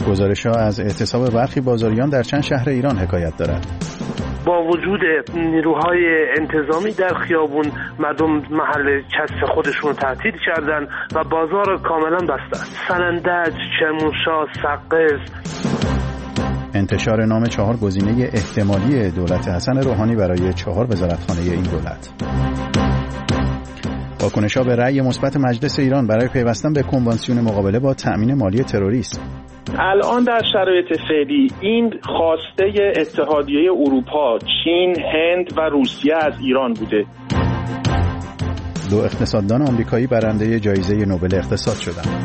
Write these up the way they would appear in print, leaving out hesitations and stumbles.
گزارش‌ها از اعتصاب برخی بازاریان در چند شهر ایران حکایت دارد. با وجود نیروهای انتظامی در خیابون، مردم محل کسب خودشون تعطیل کردن و بازار کاملا بسته است. سنندج، کرمانشاه، سقز. انتشار نام 4 گزینه احتمالی دولت حسن روحانی برای 4 وزارتخانه این دولت. واکنش‌ها به رأی مثبت مجلس ایران برای پیوستن به کنوانسیون مقابله با تأمین مالی تروریسم. الان در شرایط فعلی این خواسته اتحادیه اروپا، چین، هند و روسیه از ایران بوده. 2 اقتصاددان آمریکایی برنده جایزه نوبل اقتصاد شدند.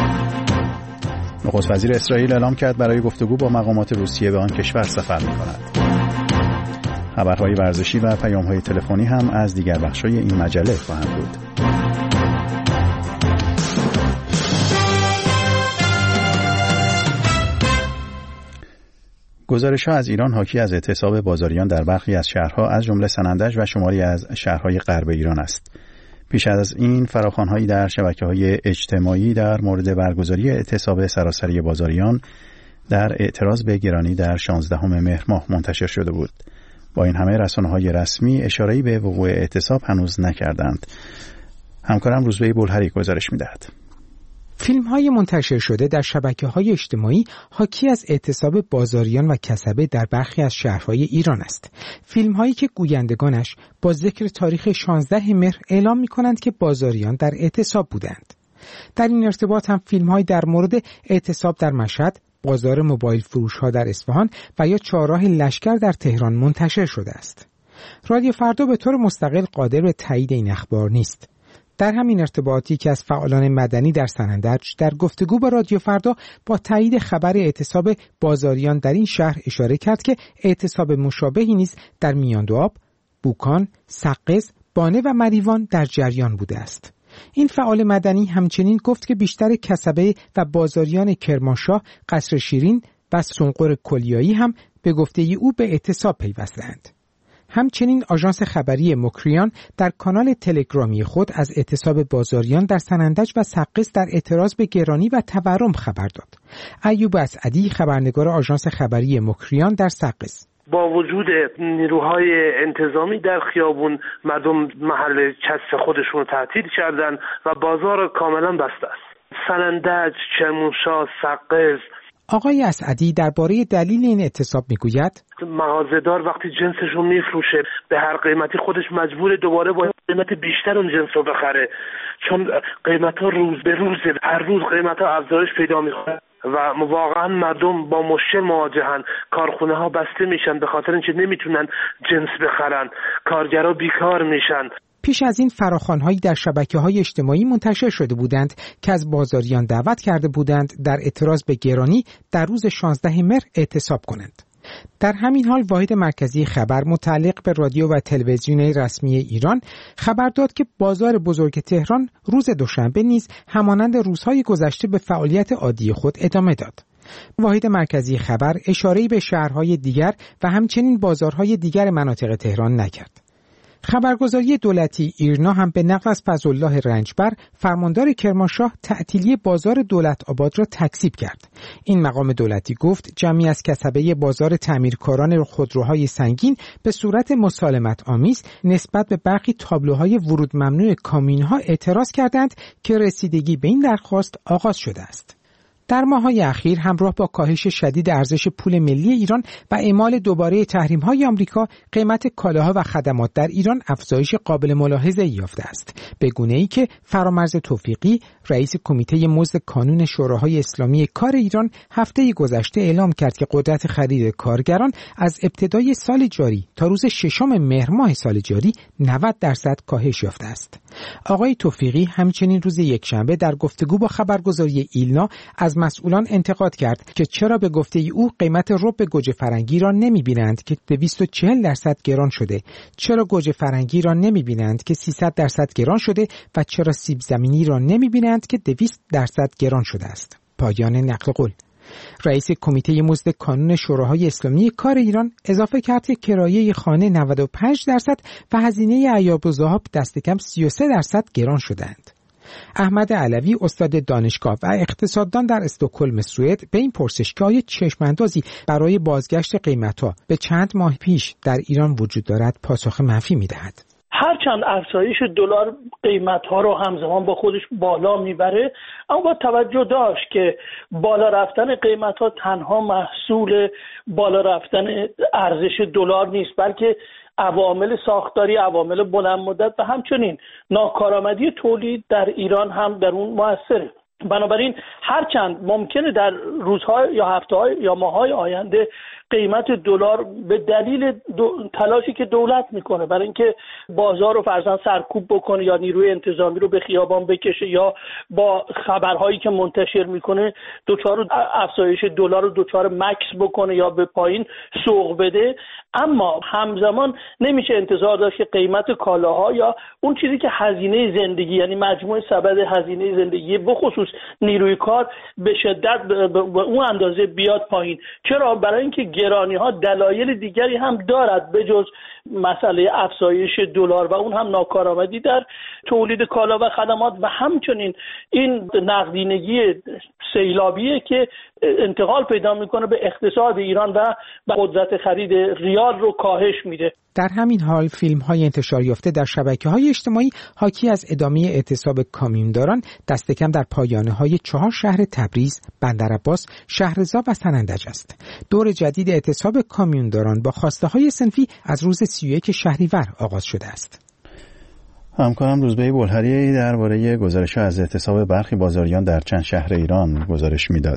نخست وزیر اسرائیل اعلام کرد برای گفتگو با مقامات روسیه به آن کشور سفر می‌کند. خبرهای ورزشی و پیام‌های تلفنی هم از دیگر بخش‌های این مجله خواهند بود. گزارش‌ها از ایران حاکی از اعتصاب بازاریان در برخی از شهرها از جمله سنندج و شماری از شهرهای غرب ایران است. پیش از این فراخوان‌هایی در شبکه‌های اجتماعی در مورد برگزاری اعتصاب سراسری بازاریان در اعتراض به گرانی در 16 مهر ماه منتشر شده بود. با این همه رسانه‌های رسمی اشاره‌ای به وقوع اعتصاب هنوز نکردند. همکارم روزبه بلهری گزارش می‌دهد. فیلم‌های منتشر شده در شبکه‌های اجتماعی حاکی از اعتصاب بازاریان و کسبه در برخی از شهرهای ایران است. فیلم‌هایی که گویندگانش با ذکر تاریخ 16 مهر اعلام می‌کنند که بازاریان در اعتصاب بودند. در این ارتباط هم فیلم‌هایی در مورد اعتصاب در مشهد، بازار موبایل فروش‌ها در اصفهان و یا چهارراه لشکر در تهران منتشر شده است. رادیو فردا به طور مستقل قادر به تایید این اخبار نیست. در همین ارتباطی که از فعالان مدنی در سنندج در گفتگو با رادیو فردا با تایید خبر اعتصاب بازاریان در این شهر اشاره کرد که اعتصاب مشابهی نیز در میاندوآب، بوکان، سقز، بانه و مریوان در جریان بوده است. این فعال مدنی همچنین گفت که بیشتر کسبه و بازاریان کرمانشاه، قصر شیرین و سنقر کلیایی هم به گفته او به اعتصاب پیوستند. همچنین آژانس خبری مکریان در کانال تلگرامی خود از اعتصاب بازاریان در سنندج و سقز در اعتراض به گرانی و تورم خبر داد. ایوب اسعدی، خبرنگار آژانس خبری مکریان در سقز: با وجود نیروهای انتظامی در خیابون، مردم محل کسب خودشون تعطیل کردن و بازار کاملا بسته است. سنندج، کرمانشاه، سقز. آقای اسعدی درباره دلیل این اعتصاب میگوید: مغازه‌دار وقتی جنسش رو میفروشه به هر قیمتی خودش مجبور دوباره با قیمت بیشتر اون جنس رو بخره، چون قیمت‌ها روز به روز، هر روز قیمت‌ها افزایش پیدا می‌کنه و واقعا مردم با مشکل مواجهن. کارخونه‌ها بسته میشن به خاطر اینکه نمیتونن جنس بخرن، کارگرها بیکار میشن. پیش از این فراخوان‌هایی در شبکه‌های اجتماعی منتشر شده بودند که از بازاریان دعوت کرده بودند در اعتراض به گرانی در روز 16 مهر اعتصاب کنند. در همین حال واحد مرکزی خبر متعلق به رادیو و تلویزیون رسمی ایران خبر داد که بازار بزرگ تهران روز دوشنبه نیز همانند روزهای گذشته به فعالیت عادی خود ادامه داد. واحد مرکزی خبر اشاره‌ای به شهرهای دیگر و همچنین بازارهای دیگر مناطق تهران نکرد. خبرگزاری دولتی ایرنا هم به نقل از فضلالله رنجبر، فرماندار کرمانشاه، تعطیلی بازار دولت آباد را تکذیب کرد. این مقام دولتی گفت جمعی از کسبه بازار تعمیرکاران خودروهای سنگین به صورت مسالمت آمیز نسبت به برخی تابلوهای ورود ممنوع کامیون‌ها اعتراض کردند که رسیدگی به این درخواست آغاز شده است. در ماه‌های اخیر همراه با کاهش شدید ارزش پول ملی ایران و اعمال دوباره تحریم‌های آمریکا، قیمت کالاها و خدمات در ایران افزایش قابل ملاحظه‌ای یافته است. به گونه‌ای که فرامرز توفیقی، رئیس کمیته مزد کانون شوراهای اسلامی کار ایران، هفته گذشته اعلام کرد که قدرت خرید کارگران از ابتدای سال جاری تا روز 6 مهر ماه سال جاری 90% کاهش یافته است. آقای توفیقی همچنین روز یکشنبه در گفتگو با خبرگزاری ایلنا از مسئولان انتقاد کرد که چرا به گفته او قیمت رب گوجه فرنگی را نمی‌بینند که 240% گران شده، چرا گوجه فرنگی را نمی‌بینند که 300% گران شده و چرا سیب زمینی را نمی‌بینند که 200% گران شده است. پایان نقل قول. رئیس کمیته مزد کانون شوراهای اسلامی کار ایران اضافه کرد که کرایه خانه 95% و هزینه عیاب و ذهاب دست کم 33% گران شدند. احمد علوی استاد دانشگاه و اقتصاددان در استکهلم سوئد به این پرسش که آیا چشم‌اندازی برای بازگشت قیمت‌ها به چند ماه پیش در ایران وجود دارد پاسخ منفی می‌دهد. هرچند افزایش دلار قیمت‌ها رو همزمان با خودش بالا میبره، اما با توجه داشت که بالا رفتن قیمت‌ها تنها محصول بالا رفتن ارزش دلار نیست، بلکه عوامل ساختاری، عوامل بلند مدت و همچنین ناکارآمدی تولید در ایران هم در اون موثره. بنابراین هرچند ممکنه در روزها یا هفته‌های یا ماه‌های آینده قیمت دلار به دلیل تلاشی که دولت میکنه برای اینکه بازار رو فرضاً سرکوب بکنه یا نیروی انتظامی رو به خیابان بکشه یا با خبرهایی که منتشر میکنه دچار افزایش دلار رو دچار مکس بکنه یا به پایین سوق بده، اما همزمان نمیشه انتظار داشت که قیمت کالاها یا اون چیزی که هزینه زندگی یعنی مجموع سبد هزینه زندگی به خصوص نیروی کار به شدت به اون اندازه بیاد پایین. چرا؟ برای اینکه گرانی ها دلایل دیگری هم دارد به جز مسئله افزایش دلار و اون هم ناکارآمدی در تولید کالا و خدمات و همچنین این نقدینگی سیلابیه که انتقال پیدا میکنه به اقتصاد ایران و قدرت خرید ریال رو کاهش میده. در همین حال فیلم‌های انتشار یافته در شبکه‌های اجتماعی حاکی از ادامه اعتصاب کامیونداران دست کم در پایانه‌های 4 شهر تبریز، بندرعباس، شهرضا و سنندج است. دور جدید اعتصاب کامیونداران با خواسته‌های صنفی از روز 31 شهریور آغاز شده است. همکارم روزبه بلهری درباره گزارش‌ها از اعتصاب برخی بازاریان در چند شهر ایران گزارش می‌داد.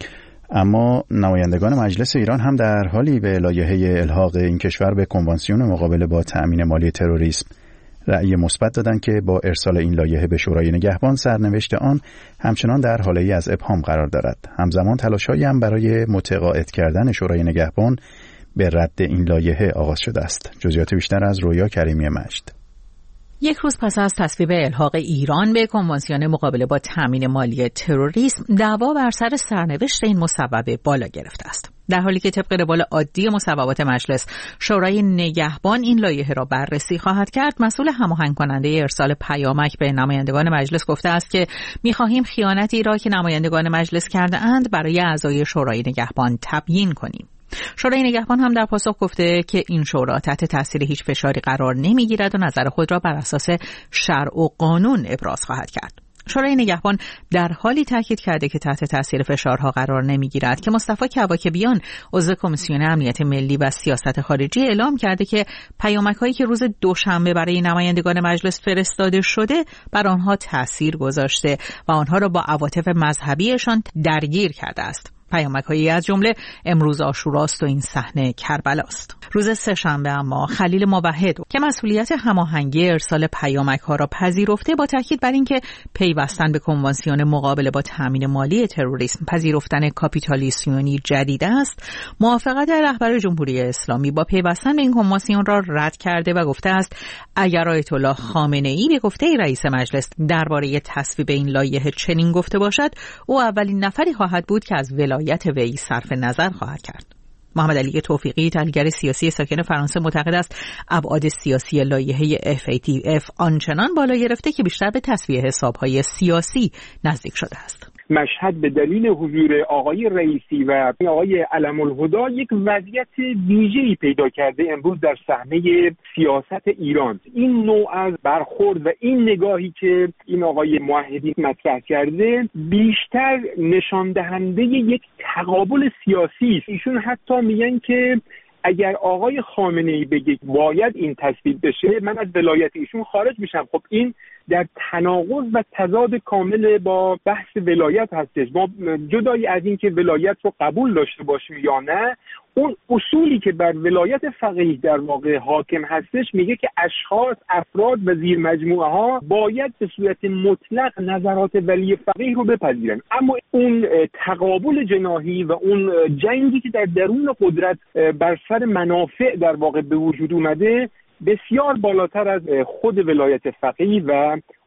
اما نمایندگان مجلس ایران هم در حالی به لایحه الحاق این کشور به کنوانسیون مقابله با تأمین مالی تروریسم رأی مثبت دادند که با ارسال این لایحه به شورای نگهبان سرنوشت آن همچنان در حاله‌ای از ابهام قرار دارد. همزمان تلاش‌هایی هم برای متقاعد کردن شورای نگهبان به رد این لایحه آغاز شده است. جزئیات بیشتر از رویا کریمی مجد. یک روز پس از تصویب الحاق ایران به کنوانسیون مقابله با تامین مالی تروریسم، دعوا بر سر سرنوشت این مصوبه بالا گرفته است. در حالی که طبق روال عادی مصوبات مجلس، شورای نگهبان این لایحه را بررسی خواهد کرد، مسئول هماهنگ کننده ارسال پیامک به نمایندگان مجلس گفته است که می‌خواهیم خیانتی را که نمایندگان مجلس کرده اند برای اعضای شورای نگهبان تبیین کنیم. شورای نگهبان هم در پاسخ گفته که این شورا تحت تاثیر هیچ فشاری قرار نمیگیرد و نظر خود را بر اساس شرع و قانون ابراز خواهد کرد. شورای نگهبان در حالی تاکید کرده که تحت تاثیر فشارها قرار نمیگیرد که مصطفی کواکبیان عضو کمیسیون امنیت ملی و سیاست خارجی اعلام کرده که پیامک‌هایی که روز دوشنبه برای نمایندگان مجلس فرستاده شده بر آنها تاثیر گذاشته و آنها را با عواطف مذهبیشان درگیر کرده است. پیامک‌هایی از جمله امروز عاشوراست و این صحنه کربلاست. روز سه‌شنبه اما خلیل موحد که مسئولیت هماهنگی ارسال پیامک‌ها را پذیرفته، با تاکید بر اینکه پیوستن به کنوانسیون مقابله با تامین مالی تروریسم پذیرفتن کاپیتالیسیونی جدید است، موافقت رهبر جمهوری اسلامی با پیوستن به این کنوانسیون را رد کرده و گفته است اگر آیت الله خامنه‌ای به گفته رئیس مجلس درباره تصویب این لایحه چنین گفته باشد، او اولین نفری خواهد بود که از ولایت وی صرف نظر خواهد کرد. محمد علی توفیقی، تحلیلگر سیاسی ساکن فرانسه، معتقد است ابعاد سیاسی لایحه FATF آنچنان بالا گرفته که بیشتر به تسویه حساب‌های سیاسی نزدیک شده است. مشهد به دلیل حضور آقای رئیسی و آقای علم الهدا یک وضعیت ویژه‌ای پیدا کرده امروز در صحنه سیاست ایران. این نوع از برخورد و این نگاهی که این آقای موحدی مطرح کرده بیشتر نشان دهنده یک تقابل سیاسی است. ایشون حتی میگن که اگر آقای خامنه‌ای بگه باید این تصویب بشه، من از ولایت ایشون خارج میشم. خب این در تناقض و تضاد کامل با بحث ولایت هستش. ما جدای از این که ولایت رو قبول داشته باشیم یا نه، اون اصولی که بر ولایت فقیه در واقع حاکم هستش میگه که اشخاص، افراد و زیر مجموعه ها باید به صورت مطلق نظرات ولی فقیه رو بپذیرن. اما اون تقابل جناحی و اون جنگی که در درون قدرت بر سر منافع در واقع به وجود اومده بسیار بالاتر از خود ولایت فقیه و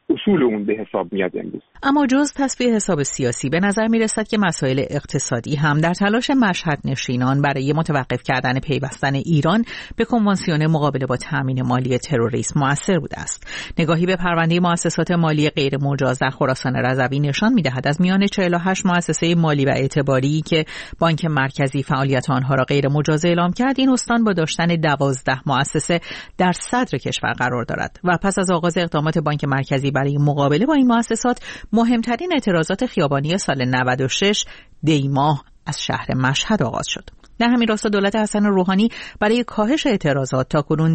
اصول اون به حساب میاد امروز. اما جز تصفیه حساب سیاسی به نظر میرسد که مسائل اقتصادی هم در تلاش مشهد نشینان برای متوقف کردن پیوستن ایران به کنوانسیون مقابله با تامین مالی تروریسم مؤثر بوده است. نگاهی به پرونده مؤسسات مالی غیر مجاز در خراسان رضوی نشان میدهد از میان 48 مؤسسه مالی و اعتباری که بانک مرکزی فعالیت آنها را غیر مجاز اعلام کرد، این استان با داشتن 12 مؤسسه در صدر کشور قرار دارد و پس از آغاز اقدامات بانک مرکزی برای مقابله با این مؤسسات، مهمترین اعتراضات خیابانی سال 96 دی‌ماه از شهر مشهد آغاز شد. در همین راستا دولت حسن روحانی برای کاهش اعتراضات تاکنون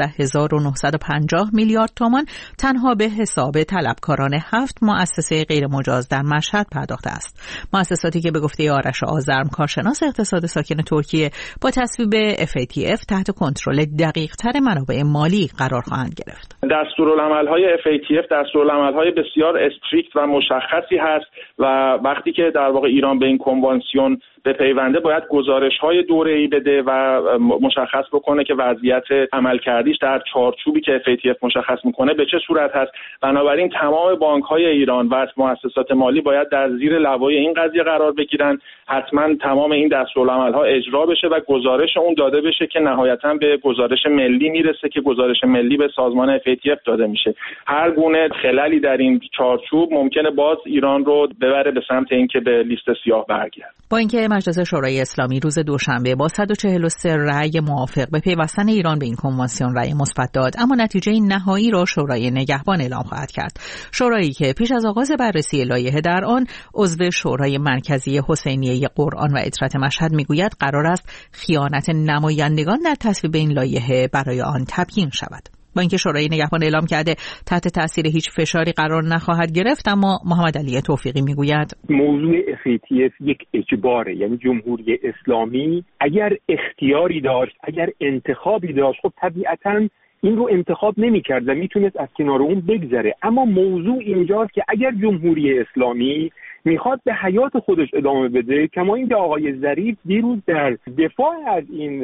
12,950 میلیارد تومان تنها به حساب طلبکاران 7 مؤسسه غیر مجاز در مشهد پرداخته است. مؤسساتی که به گفته آرش آذرم، کارشناس اقتصاد ساکن ترکیه، با تصویب FATF تحت کنترل دقیق‌تر منابع مالی قرار خواهند گرفت. دستورالعمل‌های FATF دستورالعمل‌های بسیار استریکت و مشخصی هست و وقتی که در واقع ایران به این کنوانسیون به پیونده باید گزارش‌های دوره‌ای بده و مشخص بکنه که وضعیت عملکردیش در چارچوبی که FATF مشخص میکنه به چه صورت هست. بنابراین تمام بانک‌های ایران و مؤسسات مالی باید در زیر لوای این قضیه قرار بگیرن. حتما تمام این دستورالعمل‌ها اجرا بشه و گزارش اون داده بشه که نهایتاً به گزارش ملی میرسه که گزارش ملی به سازمان FATF داده میشه. هر گونه خللی در این چارچوب ممکنه باز ایران رو ببره به سمت اینکه به لیست سیاه برگرده. با اینکه مجلس شورای اسلامی روز دوشنبه با 143 رأی موافق به پیوستن ایران به این کنوانسیون رأی مثبت داد، اما نتیجه نهایی را شورای نگهبان اعلام خواهد کرد. شورایی که پیش از آغاز بررسی لایحه در آن عضو شورای مرکزی حسینیه قرآن و عطرت مشهد میگوید قرار است خیانت نمایندگان در تصویب این لایحه برای آن تبیین شود. با اینکه شورای نگهبان اعلام کرده تحت تاثیر هیچ فشاری قرار نخواهد گرفت، اما محمد علی توفیقی میگوید موضوع FATF یک اجباره. یعنی جمهوری اسلامی اگر اختیاری داشت، اگر انتخابی داشت، خب طبیعتاً این رو انتخاب نمی‌کرد و میتونست از کنار اون بگذره. اما موضوع اینجاست که اگر جمهوری اسلامی میخواد به حیات خودش ادامه بده، کما اینکه آقای ظریف دیروز در دفاع از این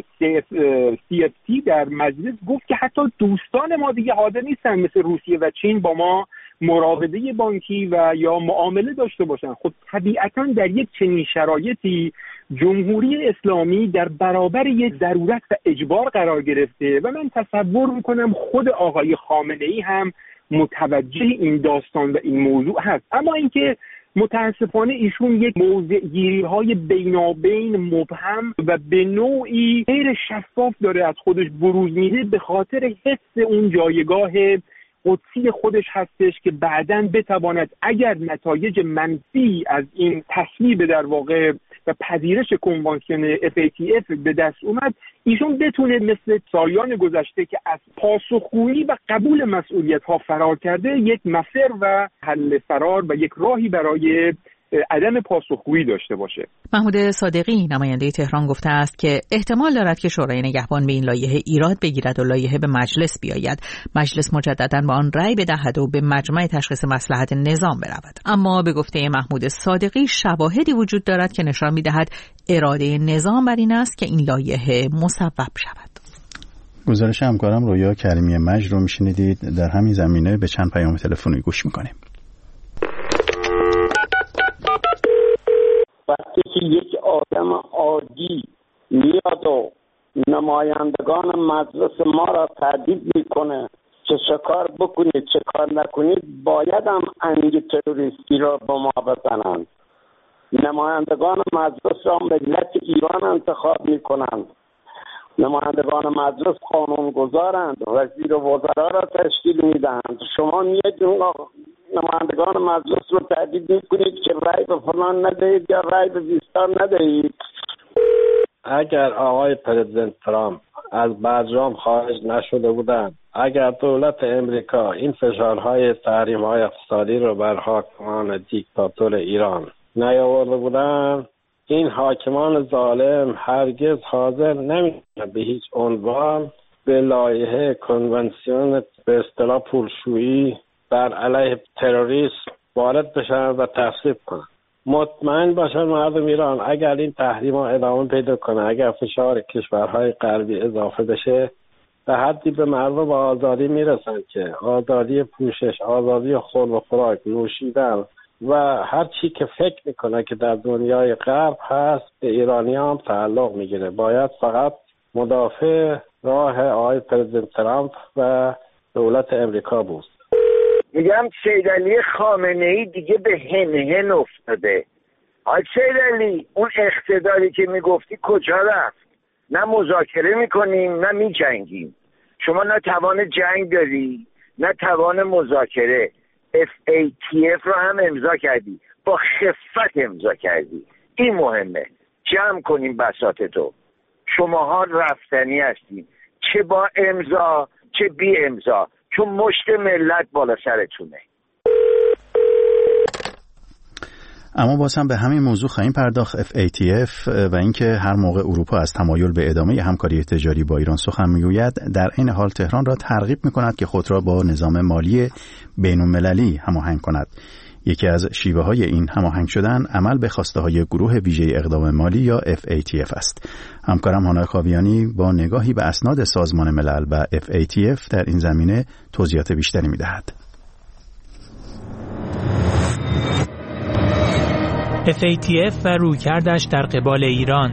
CFC در مجلس گفت که حتی دوستان ما دیگه حاضر نیستن مثل روسیه و چین با ما مراوده بانکی و یا معامله داشته باشن. خب طبیعتاً در یک چنین شرایطی جمهوری اسلامی در برابر یک ضرورت و اجبار قرار گرفته و من تصور میکنم خود آقای خامنه‌ای هم متوجه این داستان و این موضوع هست. اما اینکه متاسفانه ایشون یک موضع‌گیری‌های بینابین مبهم و به نوعی غیر شفاف داره از خودش بروز میده، به خاطر حفظ اون جایگاه قدسی خودش هستش که بعداً بتواند اگر نتایج منفی از این تصویب در واقع و پذیرش کنوانسیون FATF به دست اومد، ایشون بتونه مثل سالیان گذشته که از پاسخگویی و قبول مسئولیت‌ها فرار کرده، یک مفر و حل فرار و یک راهی برای عدم پاسخگویی داشته باشه. محمود صادقی نماینده تهران گفته است که احتمال دارد که شورای نگهبان به این لایحه ایراد بگیرد و لایحه به مجلس بیاید، مجلس مجددا با آن رأی بدهد و به مجمع تشخیص مصلحت نظام برود. اما به گفته محمود صادقی شواهدی وجود دارد که نشان می‌دهد اراده نظام بر این است که این لایحه مصوب شود. گزارش همکارم رویا کریمی مجد رو میشنیدید. در همین زمینه به چند پیام تلفنی گوش می‌کنیم. وقتی که یک آدم عادی میاد و نمایندگان مجلس ما را تهدید میکنه که چه کار بکنید چه کار نکنید، باید هم انگ تروریستی را به ما بزنند. نمایندگان مجلس را ملت ایران انتخاب میکنند، نمایندگان مجلس قانونگذارند، وزیر وزرا را تشکیل میدهند. شما میاد نمایندگان مجلس رو تهدید میکنید که رای به فلان ندهید یا رای به بیستان ندهید. اگر آقای پرزیدنت ترامپ از برجام خارج نشده بودند، اگر دولت امریکا این فشارهای تحریم‌های اقتصادی رو بر حاکمان دیکتاتور ایران نیاورده بودند، این حاکمان ظالم هرگز حاضر نمی‌شدند به هیچ عنوان به لایحه کنونسیون به اصطلاح پولشویی بر علیه تروریسم وارد بشن و تصویب کنن. مطمئن باشن مردم ایران اگر این تحریم‌ها ادامه پیدا کنه، اگر فشار کشورهای غربی اضافه بشه، به حدی به مردم آزادی میرسن که آزادی پوشش، آزادی خورد و خوراک، نوشیدن و هر چی که فکر میکنه که در دنیای غرب هست به ایرانی هم تعلق میگیره. باید فقط مدافع راه آقای پرزیدنت ترامپ و دولت امریکا بود. میگم سیدعلی خامنه‌ای دیگه به هن افتاده. آقای سیدعلی، اون اقتداری که میگفتی کجا رفت؟ نه مذاکره میکنیم نه میجنگیم. شما نه توان جنگ داری نه توان مذاکره. FATF رو هم امضا کردی، با خفت امضا کردی. این مهمه. جمع کنیم بساطتو. شماها رفتنی هستین، چه با امضا چه بی امضا، چون مشت ملت بالا سرتونه. اما باز هم به همین موضوع خواهیم پرداخت. FATF و اینکه هر موقع اروپا از تمایل به ادامه همکاری تجاری با ایران سخن میگوید، در این حال تهران را ترغیب میکند که خود را با نظام مالی بین‌المللی هماهنگ کند. یکی از شیوه‌های این هماهنگ شدن عمل به خواسته‌های گروه ویژه اقدام مالی یا FATF است. همکارم هانا خاویانی با نگاهی به اسناد سازمان ملل و FATF در این زمینه توضیحات بیشتری می‌دهد. FATF و رویکردش در قبال ایران.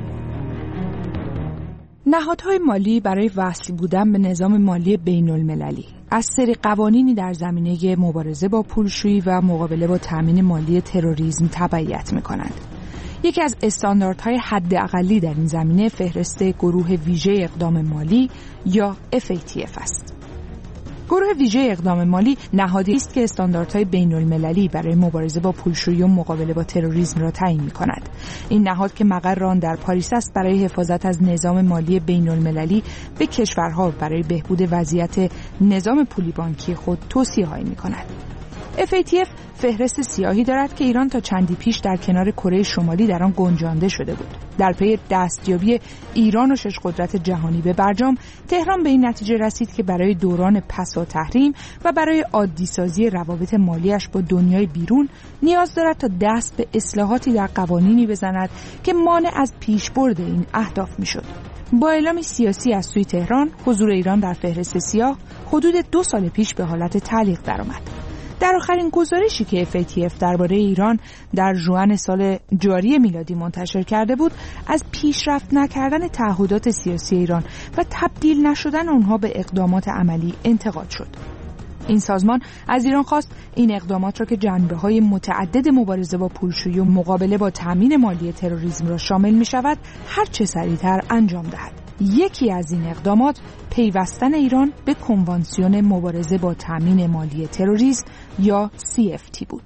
نهادهای مالی برای وصل بودن به نظام مالی بین‌المللی از سری قوانینی در زمینه مبارزه با پولشویی و مقابله با تامین مالی تروریسم تبعیت می‌کنند. یکی از استانداردهای حداقلی در این زمینه فهرست گروه ویژه اقدام مالی یا FATF است. گروه ویژه اقدام مالی نهادی است که استانداردهای بین‌المللی برای مبارزه با پولشویی و مقابله با تروریسم را تعیین می‌کند. این نهاد که مقر آن در پاریس است، برای حفاظت از نظام مالی بین‌المللی به کشورها برای بهبود وضعیت نظام پولی بانکی خود توصیه‌هایی می‌کند. FATF فهرست سیاهی دارد که ایران تا چندی پیش در کنار کره شمالی در آن گنجانده شده بود. در پی دستیابی ایران و شش قدرت جهانی به برجام، تهران به این نتیجه رسید که برای دوران پسا تحریم و برای عادی سازی روابط مالیش با دنیای بیرون نیاز دارد تا دست به اصلاحاتی در قوانینی بزند که مانع از پیشبرد این اهداف میشد. با اعلامی سیاسی از سوی تهران، حضور ایران در فهرست سیاه حدود 2 سال پیش به حالت تعلیق درآمد. در آخرین گزارشی که FATF درباره ایران در ژوئن سال جاری میلادی منتشر کرده بود، از پیشرفت نکردن تعهدات سیاسی ایران و تبدیل نشدن آنها به اقدامات عملی انتقاد شد. این سازمان از ایران خواست این اقدامات را که جنبه‌های متعدد مبارزه با پولشویی و مقابله با تامین مالی تروریسم را شامل می‌شود، هر چه سریعتر انجام دهد. یکی از این اقدامات پیوستن ایران به کنوانسیون مبارزه با تامین مالی تروریسم یا CFT بود.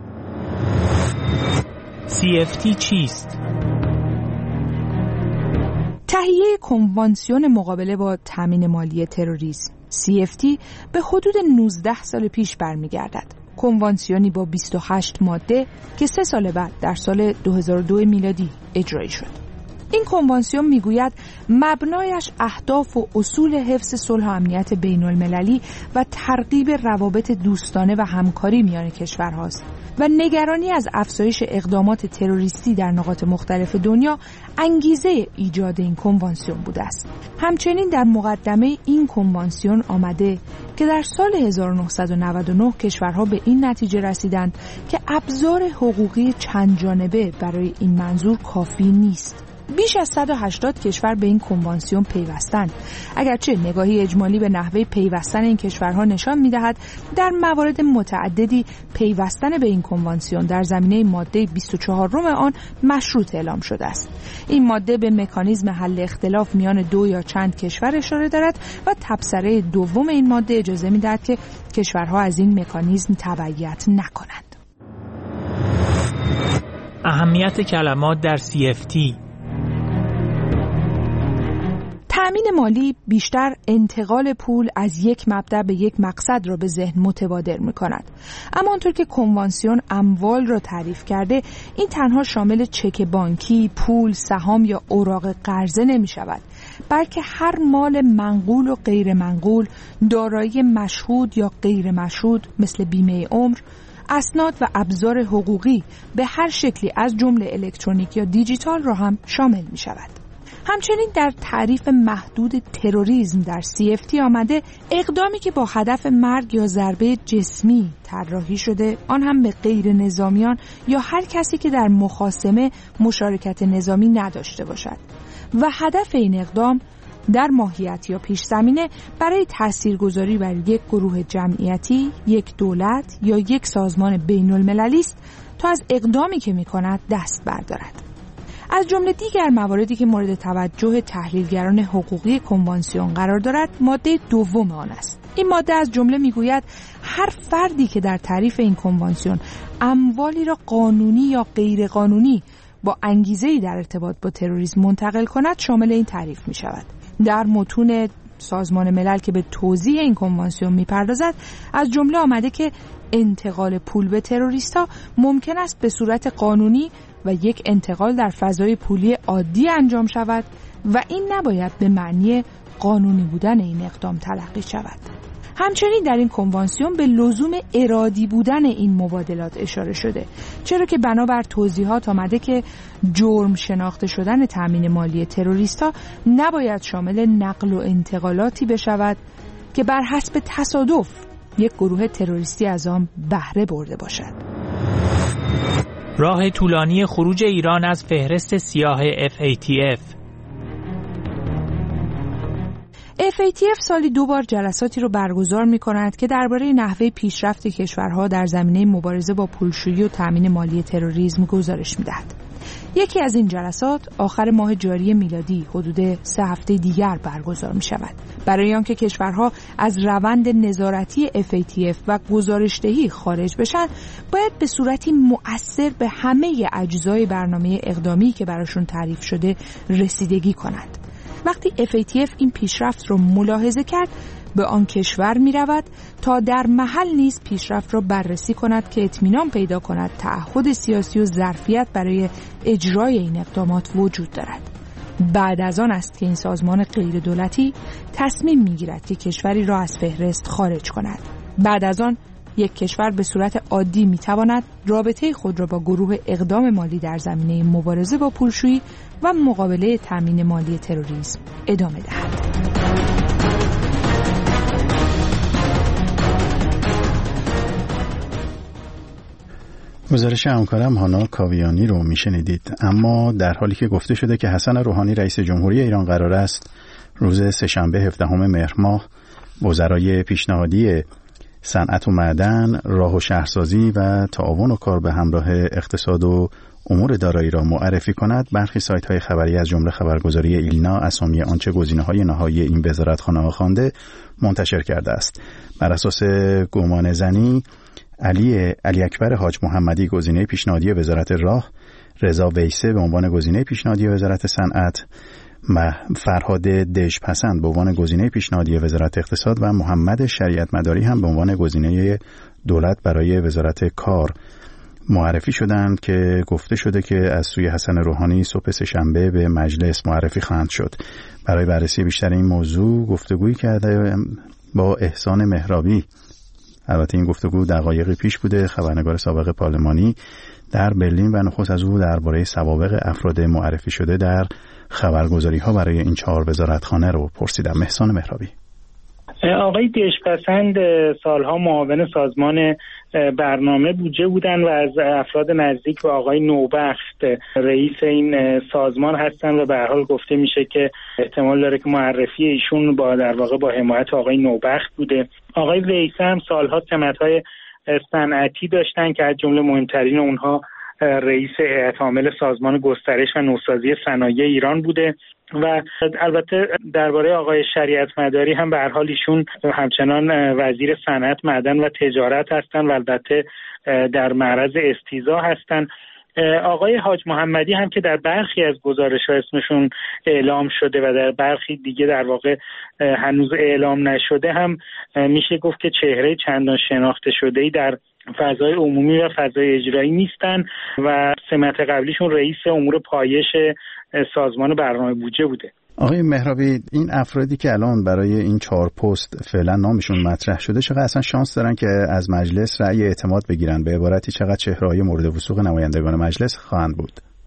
CFT چیست؟ تهیه کنوانسیون مقابله با تامین مالی تروریسم CFT به حدود 19 سال پیش برمیگردد. کنوانسیونی با 28 ماده که 3 سال بعد در سال 2002 میلادی اجرایی شد. این کنوانسیون میگوید مبنایش اهداف و اصول حفظ صلح و امنیت بین‌المللی و ترغیب روابط دوستانه و همکاری میان کشورهاست و نگرانی از افزایش اقدامات تروریستی در نقاط مختلف دنیا انگیزه ایجاد این کنوانسیون بوده است. همچنین در مقدمه این کنوانسیون آمده که در سال 1999 کشورها به این نتیجه رسیدند که ابزار حقوقی چند جانبه برای این منظور کافی نیست. بیش از 180 کشور به این کنوانسیون پیوستند. اگرچه نگاهی اجمالی به نحوه پیوستن این کشورها نشان می‌دهد در موارد متعددی پیوستن به این کنوانسیون در زمینه ماده 24 آن مشروط اعلام شده است. این ماده به مکانیزم حل اختلاف میان 2 یا چند کشور اشاره دارد و تبصره دوم این ماده اجازه می‌دهد که کشورها از این مکانیزم تبعیت نکنند. اهمیت کلمات در CFT. تأمین مالی بیشتر انتقال پول از یک مبدأ به یک مقصد را به ذهن متبادر می‌کند. اما آنطور که کنوانسیون اموال را تعریف کرده، این تنها شامل چک بانکی، پول، سهام یا اوراق قرضه نمی‌شود، بلکه هر مال منقول و غیر منقول، دارایی مشهود یا غیر مشهود مثل بیمه عمر، اسناد و ابزار حقوقی به هر شکلی از جمله الکترونیک یا دیجیتال را هم شامل می‌شود. همچنین در تعریف محدود تروریسم در CFT آمده اقدامی که با هدف مرگ یا ضربه جسمی طراحی شده، آن هم به غیر نظامیان یا هر کسی که در مخاصمه مشارکت نظامی نداشته باشد و هدف این اقدام در ماهیت یا پیش زمینه برای تاثیرگذاری بر یک گروه جمعیتی، یک دولت یا یک سازمان بین المللی است تا از اقدامی که می‌کند دست بردارد. از جمله دیگر مواردی که مورد توجه تحلیلگران حقوقی کنوانسیون قرار دارد، ماده دوم آن است. این ماده از جمله میگوید هر فردی که در تعریف این کنوانسیون اموالی را قانونی یا غیر قانونی با انگیزه‌ای در ارتباط با تروریسم منتقل کند شامل این تعریف می شود. در متون سازمان ملل که به توضیح این کنوانسیون میپردازد از جمله آمده که انتقال پول به تروریست‌ها ممکن است به صورت قانونی و یک انتقال در فضای پولی عادی انجام شود و این نباید به معنی قانونی بودن این اقدام تلقی شود. همچنین در این کنوانسیون به لزوم ارادی بودن این مبادلات اشاره شده، چرا که بنابر توضیحات آمده که جرم شناخته شدن تامین مالی تروریست‌ها نباید شامل نقل و انتقالاتی بشود که بر حسب تصادف یک گروه تروریستی از آن بهره برده باشد. راه طولانی خروج ایران از فهرست سیاه FATF. FATF سالی 2 بار جلساتی رو برگزار می‌کند که درباره نحوه پیشرفت کشورها در زمینه مبارزه با پولشویی و تامین مالی تروریسم گزارش می‌دهد. یکی از این جلسات آخر ماه جاری میلادی حدود 3 هفته دیگر برگزار می‌شود. برای آنکه کشورها از روند نظارتی FATF و گزارش‌دهی خارج بشن، باید به صورتی مؤثر به همه اجزای برنامه اقدامی که براشون تعریف شده رسیدگی کنند. وقتی FATF این پیشرفت رو ملاحظه کرد، به آن کشور می رود تا در محل نیز پیشرفت را بررسی کند که اطمینان پیدا کند تعهد سیاسی و ظرفیت برای اجرای این اقدامات وجود دارد. بعد از آن است که این سازمان غیر دولتی تصمیم می گیرد که کشوری را از فهرست خارج کند. بعد از آن یک کشور به صورت عادی می تواند رابطه خود را با گروه اقدام مالی در زمینه مبارزه با پولشویی و مقابله تامین مالی تروریسم ادامه دهد. گزارش همکارم هانا کاویانی رو میشنیدید. اما در حالی که گفته شده که حسن روحانی رئیس جمهوری ایران قرار است روز سه‌شنبه 17 مهر ماه وزرای پیشنهادی صنعت و معدن، راه و شهرسازی و تعاون و کار به همراه اقتصاد و امور دارایی را معرفی کند، برخی سایت‌های خبری از جمله خبرگزاری ایلنا اسامی آنچه گزینه‌های نهایی این وزارتخانه خوانده منتشر کرده است. بر اساس گمان زنی علی اکبر حاج محمدی گزینه پیشنهادی وزارت راه، رضا ویسه به عنوان گزینه پیشنهادی وزارت صنعت، فرهاد دژپسند به عنوان گزینه پیشنهادی وزارت اقتصاد و محمد شریعت مداری هم به عنوان گزینه دولت برای وزارت کار معرفی شدند که گفته شده که از سوی حسن روحانی صبح سه‌شنبه به مجلس معرفی خواهند شد. برای بررسی بیشتر این موضوع گفتگویی کرده با احسان مهرابی. البته این گفتگو دقایقی پیش بوده. خبرنگار سابق پارلمانی در برلین و نخست از او درباره سوابق افراد معرفی شده در خبرگزاری‌ها برای این 4 وزارتخانه رو پرسیدم. احسان مهرابی. آقای دژپسند سالها معاون سازمان برنامه بودجه بودن و از افراد نزدیک به آقای نوبخت رئیس این سازمان هستن و به هر حال گفته میشه که احتمال داره که معرفی ایشون در واقع با حمایت آقای نوبخت بوده. آقای ویسه هم سالها سمت‌های صنعتی داشتن که از جمله مهمترین اونها رئیس هیئت عامل سازمان گسترش و نوسازی صنایع ایران بوده و البته درباره آقای شریعت مداری هم به هر حال ایشون همچنان وزیر صنعت، معدن و تجارت هستن و البته در معرض استیضاح هستن. آقای حاج محمدی هم که در برخی از گزارش‌ها اسمشون اعلام شده و در برخی دیگه در واقع هنوز اعلام نشده هم میشه گفت که چهره چندان شناخته شده‌ای در فضای عمومی و فضای اجرایی نیستن و سمت قبلیشون رئیس امور پایش سازمان برنامه بودجه بوده. آقای مهرابی، این افرادی که الان برای این 4 پست فعلا نامشون مطرح شده چقدر اصلا شانس دارن که از مجلس رأی اعتماد بگیرن؟ به عبارتی چقدر چهره‌های مورد وثوق نمایندگان مجلس خواهند بود؟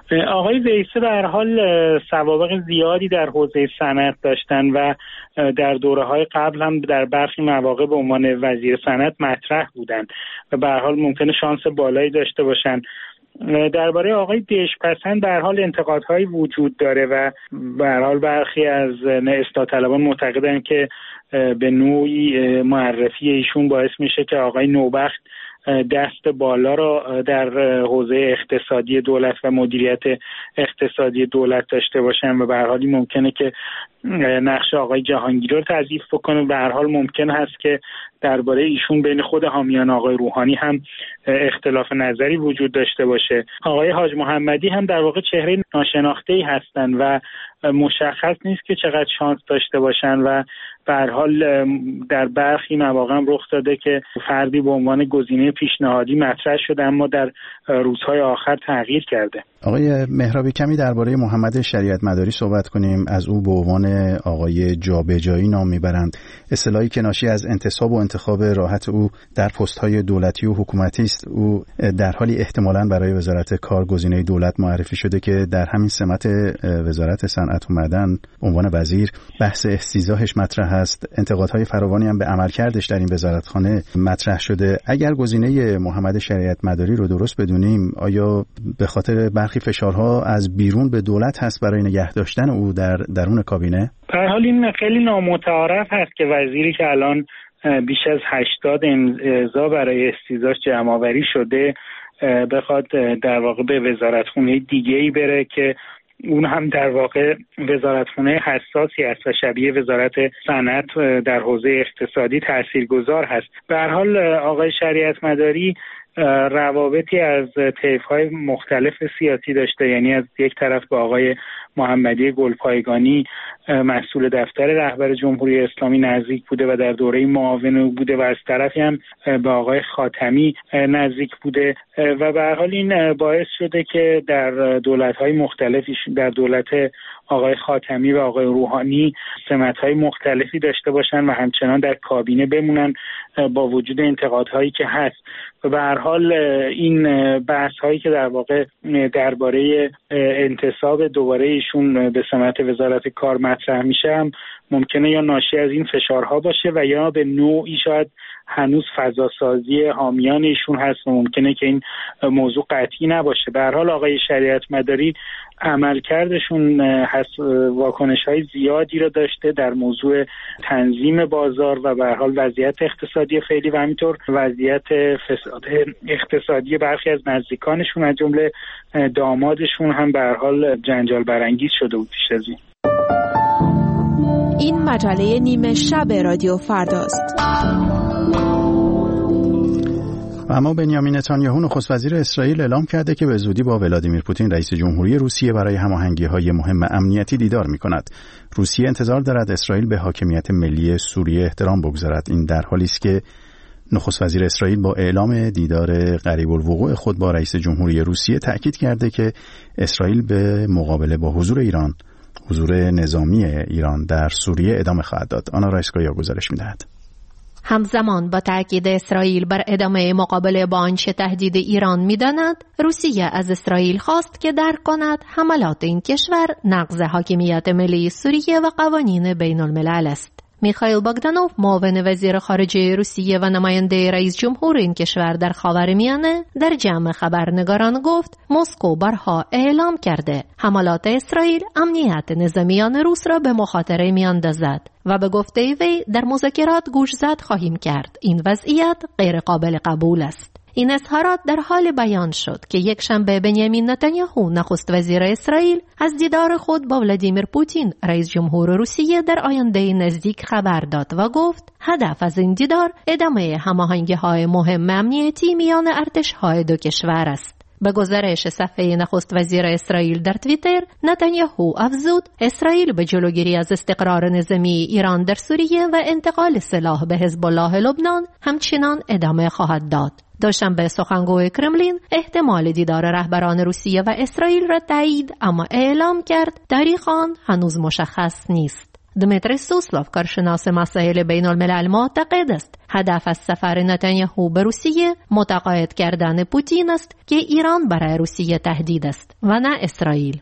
آقای رئیسی به هر حال سوابق زیادی در حوزه صنعت داشتن و در دوره‌های قبل هم در برخی مواقع به عنوان وزیر صنعت مطرح بودند و به هر حال ممکنه شانس بالایی داشته باشن. درباره آقای دهشتپسند به هر حال انتقادهایی وجود داره و به هر حال برخی از اصلاح طلبان معتقدن که به نوعی معرفی ایشون باعث میشه که آقای نوبخت دست بالا را در حوزه اقتصادی دولت و مدیریت اقتصادی دولت داشته باشن و به هر حال ممکنه که نقش آقای جهانگیری رو تضعیف بکنه. به هر حال ممکن هست که درباره ایشون بین خود حامیان آقای روحانی هم اختلاف نظری وجود داشته باشه. آقای حاج محمدی هم در واقع چهره ناشناخته‌ای هستن و مشخص نیست که چقدر شانس داشته باشن و به هر حال در برخی مواقع هم رخ داده که فردی به عنوان گزینه پیشنهادی مطرح شده اما در روزهای آخر تغییر کرده. آقای مهرابی کمی درباره محمد شریعت مداری صحبت کنیم. از او به عنوان آقای جابجایی نام میبرند، اصطلاحی که ناشی از انتصاب و انتخاب راحت او در پست‌های دولتی و حکومتی است. او در حالی احتمالاً برای وزارت کار گزینه دولت معرفی شده که در همین سمت وزارت صنعت و معدن به عنوان وزیر بحث استیضاحش مطرح است. انتقادهای فراوانی هم به عملکردش در این وزارتخانه مطرح شده. اگر گزینه محمد شریعت مداری رو درست بدونیم، آیا به خاطر برخی فشارها از بیرون به دولت هست برای نگه داشتن او در درون کابینه؟ به هر حال این خیلی نامتعارف هست که وزیری که الان بیش از 80 امضا برای استیضاح جمع‌آوری شده بخواد در واقع به وزارتخونه دیگه‌ای بره که اون هم در واقع وزارتخونه حساسی است و شبیه وزارت صنعت در حوزه اقتصادی تاثیرگذار هست. به هر حال آقای شریعت مداری روابطی از طیف‌های مختلف سیاسی داشته، یعنی از یک طرف با آقای محمدی گلپایگانی مسئول دفتر رهبر جمهوری اسلامی نزدیک بوده و در دوره معاون بوده و از طرفی هم به آقای خاتمی نزدیک بوده و به هر حال این باعث شده که در دولت‌های مختلفی، در دولت آقای خاتمی و آقای روحانی سمت‌های مختلفی داشته باشن و همچنان در کابینه بمونن با وجود انتقادهایی که هست. و به هر حال این بحث‌هایی که در واقع درباره انتصاب دوباره ایشون به سمت وزارت کار مطرح میشه هم ممکنه یا ناشی از این فشارها باشه و یا به نوعی شاید هنوز فضاسازی حامیان ایشون هست و ممکنه که این موضوع قطعی نباشه. به هر حال آقای شریعت مداری عملکردشون واکنش‌های زیادی رو داشته در موضوع تنظیم بازار و به هر حال وضعیت اقتصادی فعلی و همینطور وضعیت فساد اقتصادی برخی از نزدیکانشون از جمله دامادشون هم به هر حال جنجال برانگیز شده بود پیش از این مجله نیمه شب رادیو فرداست. اما بنیامین نتانیاهو نخست وزیر اسرائیل اعلام کرده که به زودی با ولادیمیر پوتین رئیس جمهوری روسیه برای هماهنگی‌های مهم امنیتی دیدار می‌کند. روسیه انتظار دارد اسرائیل به حاکمیت ملی سوریه احترام بگذارد. این در حالی است که نخست وزیر اسرائیل با اعلام دیدار قریب الوقوع خود با رئیس جمهوری روسیه تأکید کرده که اسرائیل به مقابله با حضور نظامی ایران در سوریه ادامه خواهد داد. آنا رایسکویا گزارش می‌دهد. همزمان با تاکید اسرائیل بر ادامه مقابله با آنچه تهدید ایران می‌داند، روسیه از اسرائیل خواست که درک کند حملات این کشور نقض حاکمیت ملی سوریه و قوانین بین‌الملل است. میخائیل باگدانوف، معاون وزیر خارجه روسیه و نماینده رئیس جمهور این کشور در خاورمیانه، در جمع خبرنگاران گفت مسکو بارها اعلام کرده حملات اسرائیل امنیت نظامیان روس را به مخاطره میاندازد و به گفته وی در مذاکرات گوشزد خواهیم کرد. این وضعیت غیر قابل قبول است. این اظهارات در حال بیان شد که یک شنبه بنیامین نتانیاهو نخست وزیر اسرائیل از دیدار خود با ولادیمیر پوتین رئیس جمهور روسیه در آینده نزدیک خبر داد و گفت هدف از این دیدار ادامه هماهنگی‌های مهم امنیتی میان ارتش‌های دو کشور است. به گزارش صفحه نخست وزیر اسرائیل در توییتر، نتانیاهو افزود اسرائیل به جلوگیری از استقرار نظامی ایران در سوریه و انتقال سلاح به حزب الله لبنان همچنان ادامه خواهد داد. دوشنبه سخنگوی کرملین احتمال دیدار رهبران روسیه و اسرائیل را تایید اما اعلام کرد تاریخ آن هنوز مشخص نیست. دمیتری سوسلوف کارشناس مسائل بین الملل معتقد است هدف از سفر نتانیاهو به روسیه متقاعد کردن پوتین است که ایران برای روسیه تهدید است و نه اسرائیل.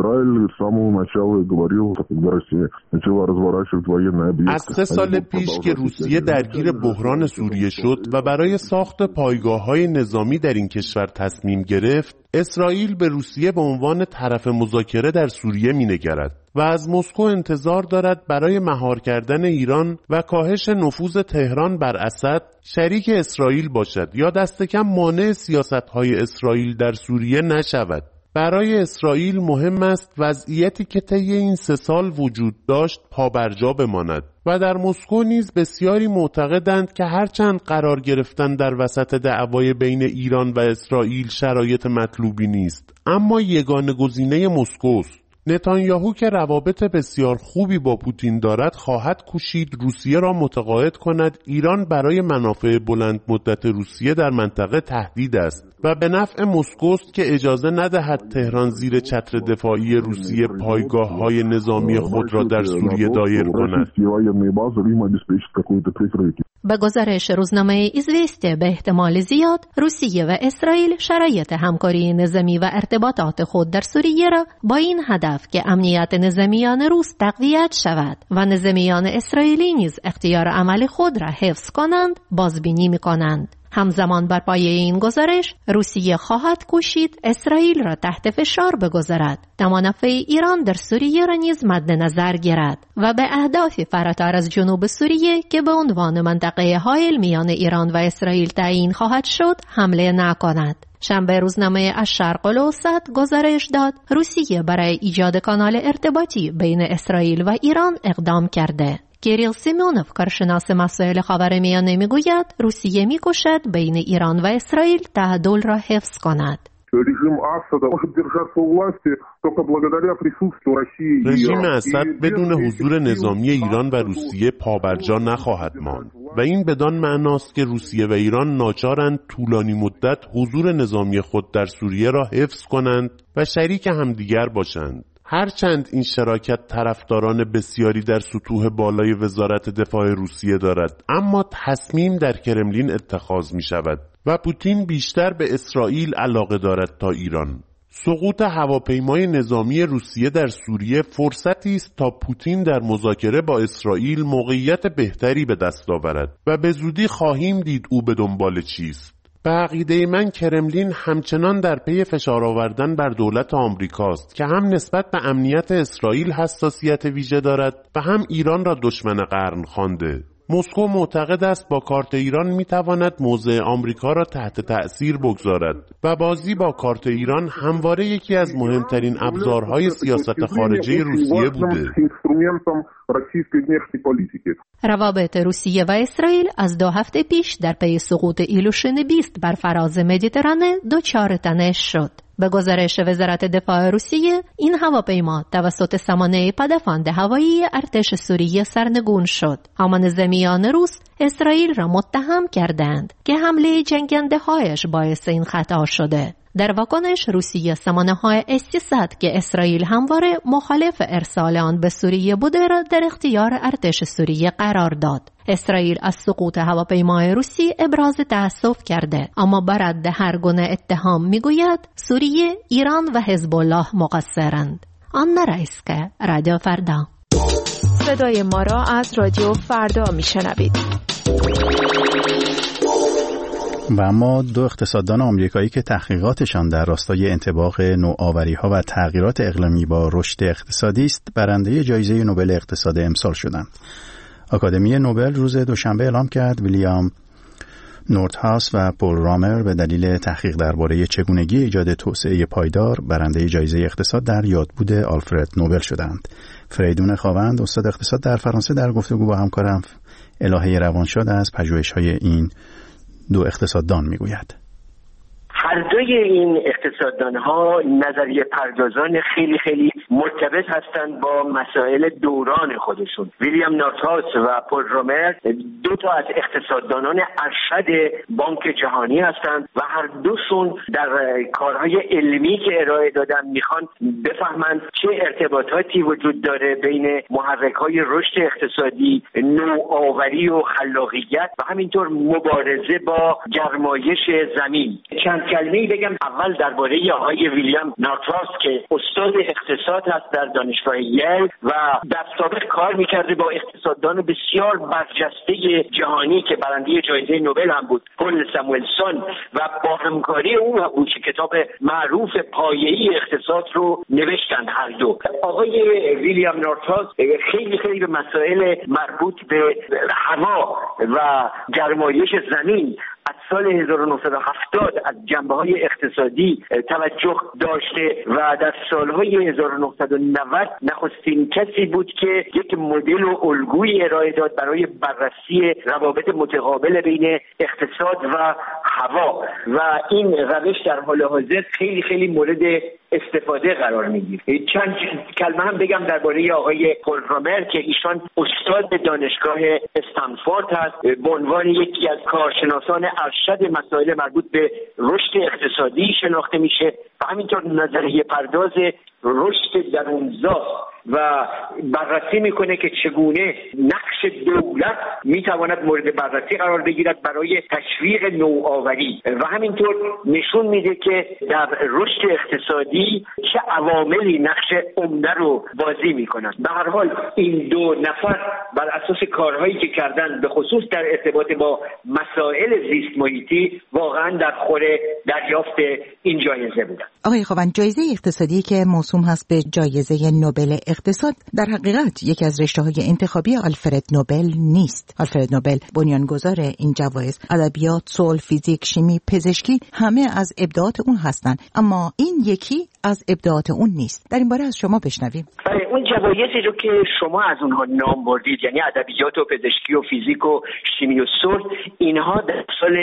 از 3 سال پیش که روسیه درگیر بحران سوریه شد و برای ساخت پایگاه‌های نظامی در این کشور تصمیم گرفت، اسرائیل به روسیه به عنوان طرف مذاکره در سوریه می‌نگرد و از مسکو انتظار دارد برای مهار کردن ایران و کاهش نفوذ تهران بر اسد شریک اسرائیل باشد یا دست کم مانع سیاست‌های اسرائیل در سوریه نشود. برای اسرائیل مهم است وضعیتی که طی این 3 سال وجود داشت پابرجا بماند و در مسکو نیز بسیاری معتقدند که هرچند قرار گرفتن در وسط دعوای بین ایران و اسرائیل شرایط مطلوبی نیست، اما یگانه گزینه مسکوست. نتانیاهو که روابط بسیار خوبی با پوتین دارد خواهد کوشید روسیه را متقاعد کند ایران برای منافع بلند مدت روسیه در منطقه تهدید است و به نفع مسکوست که اجازه ندهد تهران زیر چتر دفاعی روسیه پایگاه‌های نظامی خود را در سوریه دایر کند. به گزارش روزنامه ایزوستیا به احتمال زیاد روسیه و اسرائیل شرایط همکاری نظامی و ارتباطات خود در سوریه را با این هدف که امنیت نظامیان روس تقویت شود و نظامیان اسرائیلی نیز اختیار عمل خود را حفظ کنند بازبینی می‌کنند. همزمان بر پایه این گزارش روسیه خواهد کوشید اسرائیل را تحت فشار بگذارد تا منافع ایران در سوریه را نیز مد نظر گیرد و به اهداف فراتر از جنوب سوریه که به عنوان منطقه حائل میان ایران و اسرائیل تعیین خواهد شد حمله نکند. شنبه روزنامه الشرق الاوسط گزارش داد روسیه برای ایجاد کانال ارتباطی بین اسرائیل و ایران اقدام کرده. کیریل سیمونوف کارشناس مسائل خاورمیانه میگوید روسیه میکوشد بین ایران و اسرائیل تعادل را حفظ کند. رژیم اسد بدون حضور نظامی ایران و روسیه پابرجا نخواهد ماند و این بدان معناست که روسیه و ایران ناچارند طولانی مدت حضور نظامی خود در سوریه را حفظ کنند و شریک همدیگر باشند. هرچند این شراکت طرفداران بسیاری در سطوح بالای وزارت دفاع روسیه دارد، اما تصمیم در کرملین اتخاذ می شود و پوتین بیشتر به اسرائیل علاقه دارد تا ایران. سقوط هواپیمای نظامی روسیه در سوریه فرصتی است تا پوتین در مذاکره با اسرائیل موقعیت بهتری به دست آورد و به زودی خواهیم دید او به دنبال چیست. به عقیده من کرملین همچنان در پی فشار آوردن بر دولت آمریکاست که هم نسبت به امنیت اسرائیل حساسیت ویژه دارد و هم ایران را دشمن قرن خوانده. مسکو معتقد است با کارت ایران میتواند موضع آمریکا را تحت تأثیر بگذارد و بازی با کارت ایران همواره یکی از مهمترین ابزارهای سیاست خارجی روسیه بوده. روابط روسیه و اسرائیل از 2 هفته پیش در پی سقوط ایلوشن 20 بر فراز مدیترانه دچار تنش شد. به گزارش وزارت دفاع روسیه این هواپیما توسط سامانه پدافند هوایی ارتش سوریه سرنگون شد. اما نظامیان روس اسرائیل را متهم کردند که حمله جنگنده‌هایش باعث این خطا شده. در واکنش روسیه سامانه‌های S-300 که اسرائیل همواره مخالف ارسال آن به سوریه بوده را در اختیار ارتش سوریه قرار داد. اسرائیل از سقوط هواپیمای روسی ابراز تأسف کرده، اما بر رد هر گونه اتهام میگوید سوریه، ایران و حزب الله مقصرند. آن رئیس که رادیو فردا. صدای ما را از رادیو فردا میشنوید. و اما 2 اقتصاددان آمریکایی که تحقیقاتشان در راستای انطباق نوآوری‌ها و تغییرات اقلیمی با رشد اقتصادی است، برنده جایزه نوبل اقتصاد امسال شدند. آکادمی نوبل روز دوشنبه اعلام کرد ویلیام نورتهاوس و پول رامر به دلیل تحقیق درباره چگونگی ایجاد توسعه پایدار برنده جایزه اقتصاد در یادبود آلفرد نوبل شدند. فریدون خاوند، استاد اقتصاد در فرانسه، در گفتگو با همکارم الهه روانشاد از پژوهش‌های این 2 اقتصاددان میگوید. هر دوی این اقتصاددان‌ها نظریه پردازان خیلی خیلی مرتبط هستند با مسائل دوران خودشون. ویلیام نورتاس و پل رومر دو تا از اقتصاددانان ارشد بانک جهانی هستند و هر دوشون در کارهای علمی که ارائه دادن میخوان بفهمند چه ارتباطاتی وجود داره بین محرک‌های رشد اقتصادی، نوآوری و خلاقیت و همینطور مبارزه با گرمایش زمین. چند کلمه‌ای بگم اول درباره آقای ویلیام نورتاس که استاد اقتصاد هست در دانشگاه یل و در سابق کار میکرده با اقتصاددان بسیار برجسته جهانی که برنده جایزه نوبل هم بود، پل ساموئلسون، و با همکاری او بود که کتاب معروف پایه‌ای اقتصاد رو نوشتند هر دو. آقای ویلیام نورتاس خیلی خیلی به مسائل مربوط به هوا و گرمایش زمین از سال 1970 از جنبه‌های اقتصادی توجه داشته و در سالهای 1990 نخستین کسی بود که یک مدل و الگویی ارائه داد برای بررسی روابط متقابل بین اقتصاد و هوا و این روش در حال حاضر خیلی خیلی مورد استفاده قرار میگیره. چند کلمه هم بگم درباره آقای پل رومر که ایشان استاد دانشگاه استنفورد هست، به عنوان یکی از کارشناسان ارشد مسائل مربوط به رشد اقتصادی شناخته میشه و همینطور نظریه پرداز رشد درونزا و بررسی میکنه که چگونه نقش دولت میتواند مورد بررسی قرار بگیرد برای تشویق نوآوری و همینطور نشون میده که در رشد اقتصادی چه عواملی نقش عمده رو بازی میکنند. به هر حال این دو نفر بر اساس کارهایی که کردن به خصوص در ارتباط با مسائل زیست محیطی واقعا در خور دریافت این جایزه بودن. آقای خوبند، جایزه اقتصادی که موسوم هست به جایزه نوبل اقتصاد در حقیقت یکی از رشته‌های انتخابی آلفرد نوبل نیست. آلفرد نوبل بنیانگذار این جوایز، ادبیات، صلح، فیزیک، شیمی، پزشکی همه از ابداعات اون هستند، اما این یکی از ابداعات اون نیست. در این باره از شما بشنویم. اون جوایزی رو که شما از اونها نام بردید، یعنی ادبیات و پزشکی و فیزیک و شیمی و صلح، اینها در سال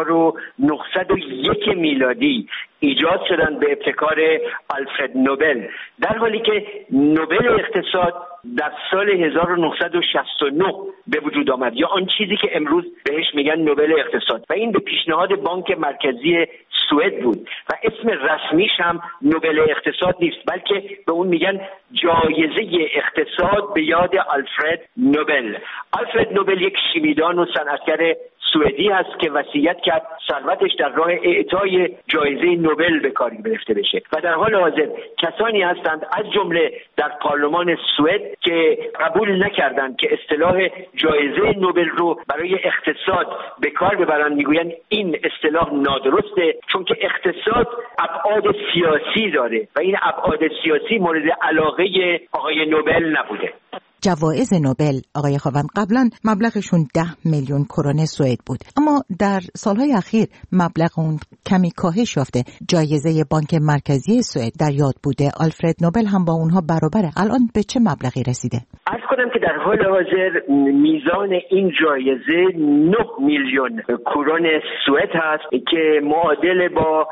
1901 میلادی ایجاد شدن به ابتکار آلفرد نوبل، در حالی که نوبل اقتصاد در سال 1969 به وجود آمد، یا آن چیزی که امروز بهش میگن نوبل اقتصاد، و این به پیشنهاد بانک مرکزی سوئد بود و اسم رسمیش هم نوبل اقتصاد نیست، بلکه به اون میگن جایزه اقتصاد به یاد آلفرد نوبل. آلفرد نوبل یک شیمیدان و صنعتگر سوئدی هست که وصیت کرد ثروتش در راه اعطای جایزه نوبل به کار گرفته بشه و در حال حاضر کسانی هستند از جمله در پارلمان سوئد که قبول نکردند که اصطلاح جایزه نوبل رو برای اقتصاد به کار ببرن. میگویند این اصطلاح نادرسته چون که اقتصاد ابعاد سیاسی داره و این ابعاد سیاسی مورد علاقه آقای نوبل نبوده. جوایز نوبل آقای خوبند قبلا مبلغشون 10 میلیون کرون سوئد بود، اما در سالهای اخیر مبلغ اون کمی کاهش یافته. جایزه بانک مرکزی سوئد در یاد بوده، آلفرد نوبل هم با اونها برابره. الان به چه مبلغی رسیده؟ عرض کنم که در حال حاضر میزان این جایزه 9 میلیون کرون سوئد هست که معادل با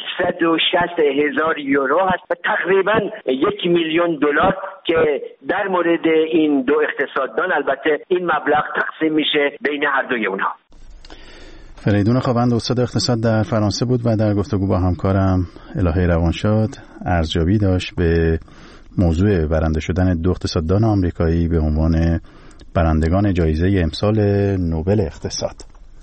860,000 یورو هست و تقریبا 1 میلیون دلار که در مورد این دو اقتصاددان البته این مبلغ تقسیم میشه بین هر دوی اونها. فریدون خوبند استاد اقتصاد در فرانسه بود و در گفتگو با همکارم الهه روانشاد ارزیابی داشت به موضوع برنده شدن دو اقتصاددان آمریکایی به عنوان برندگان جایزه امسال نوبل اقتصاد.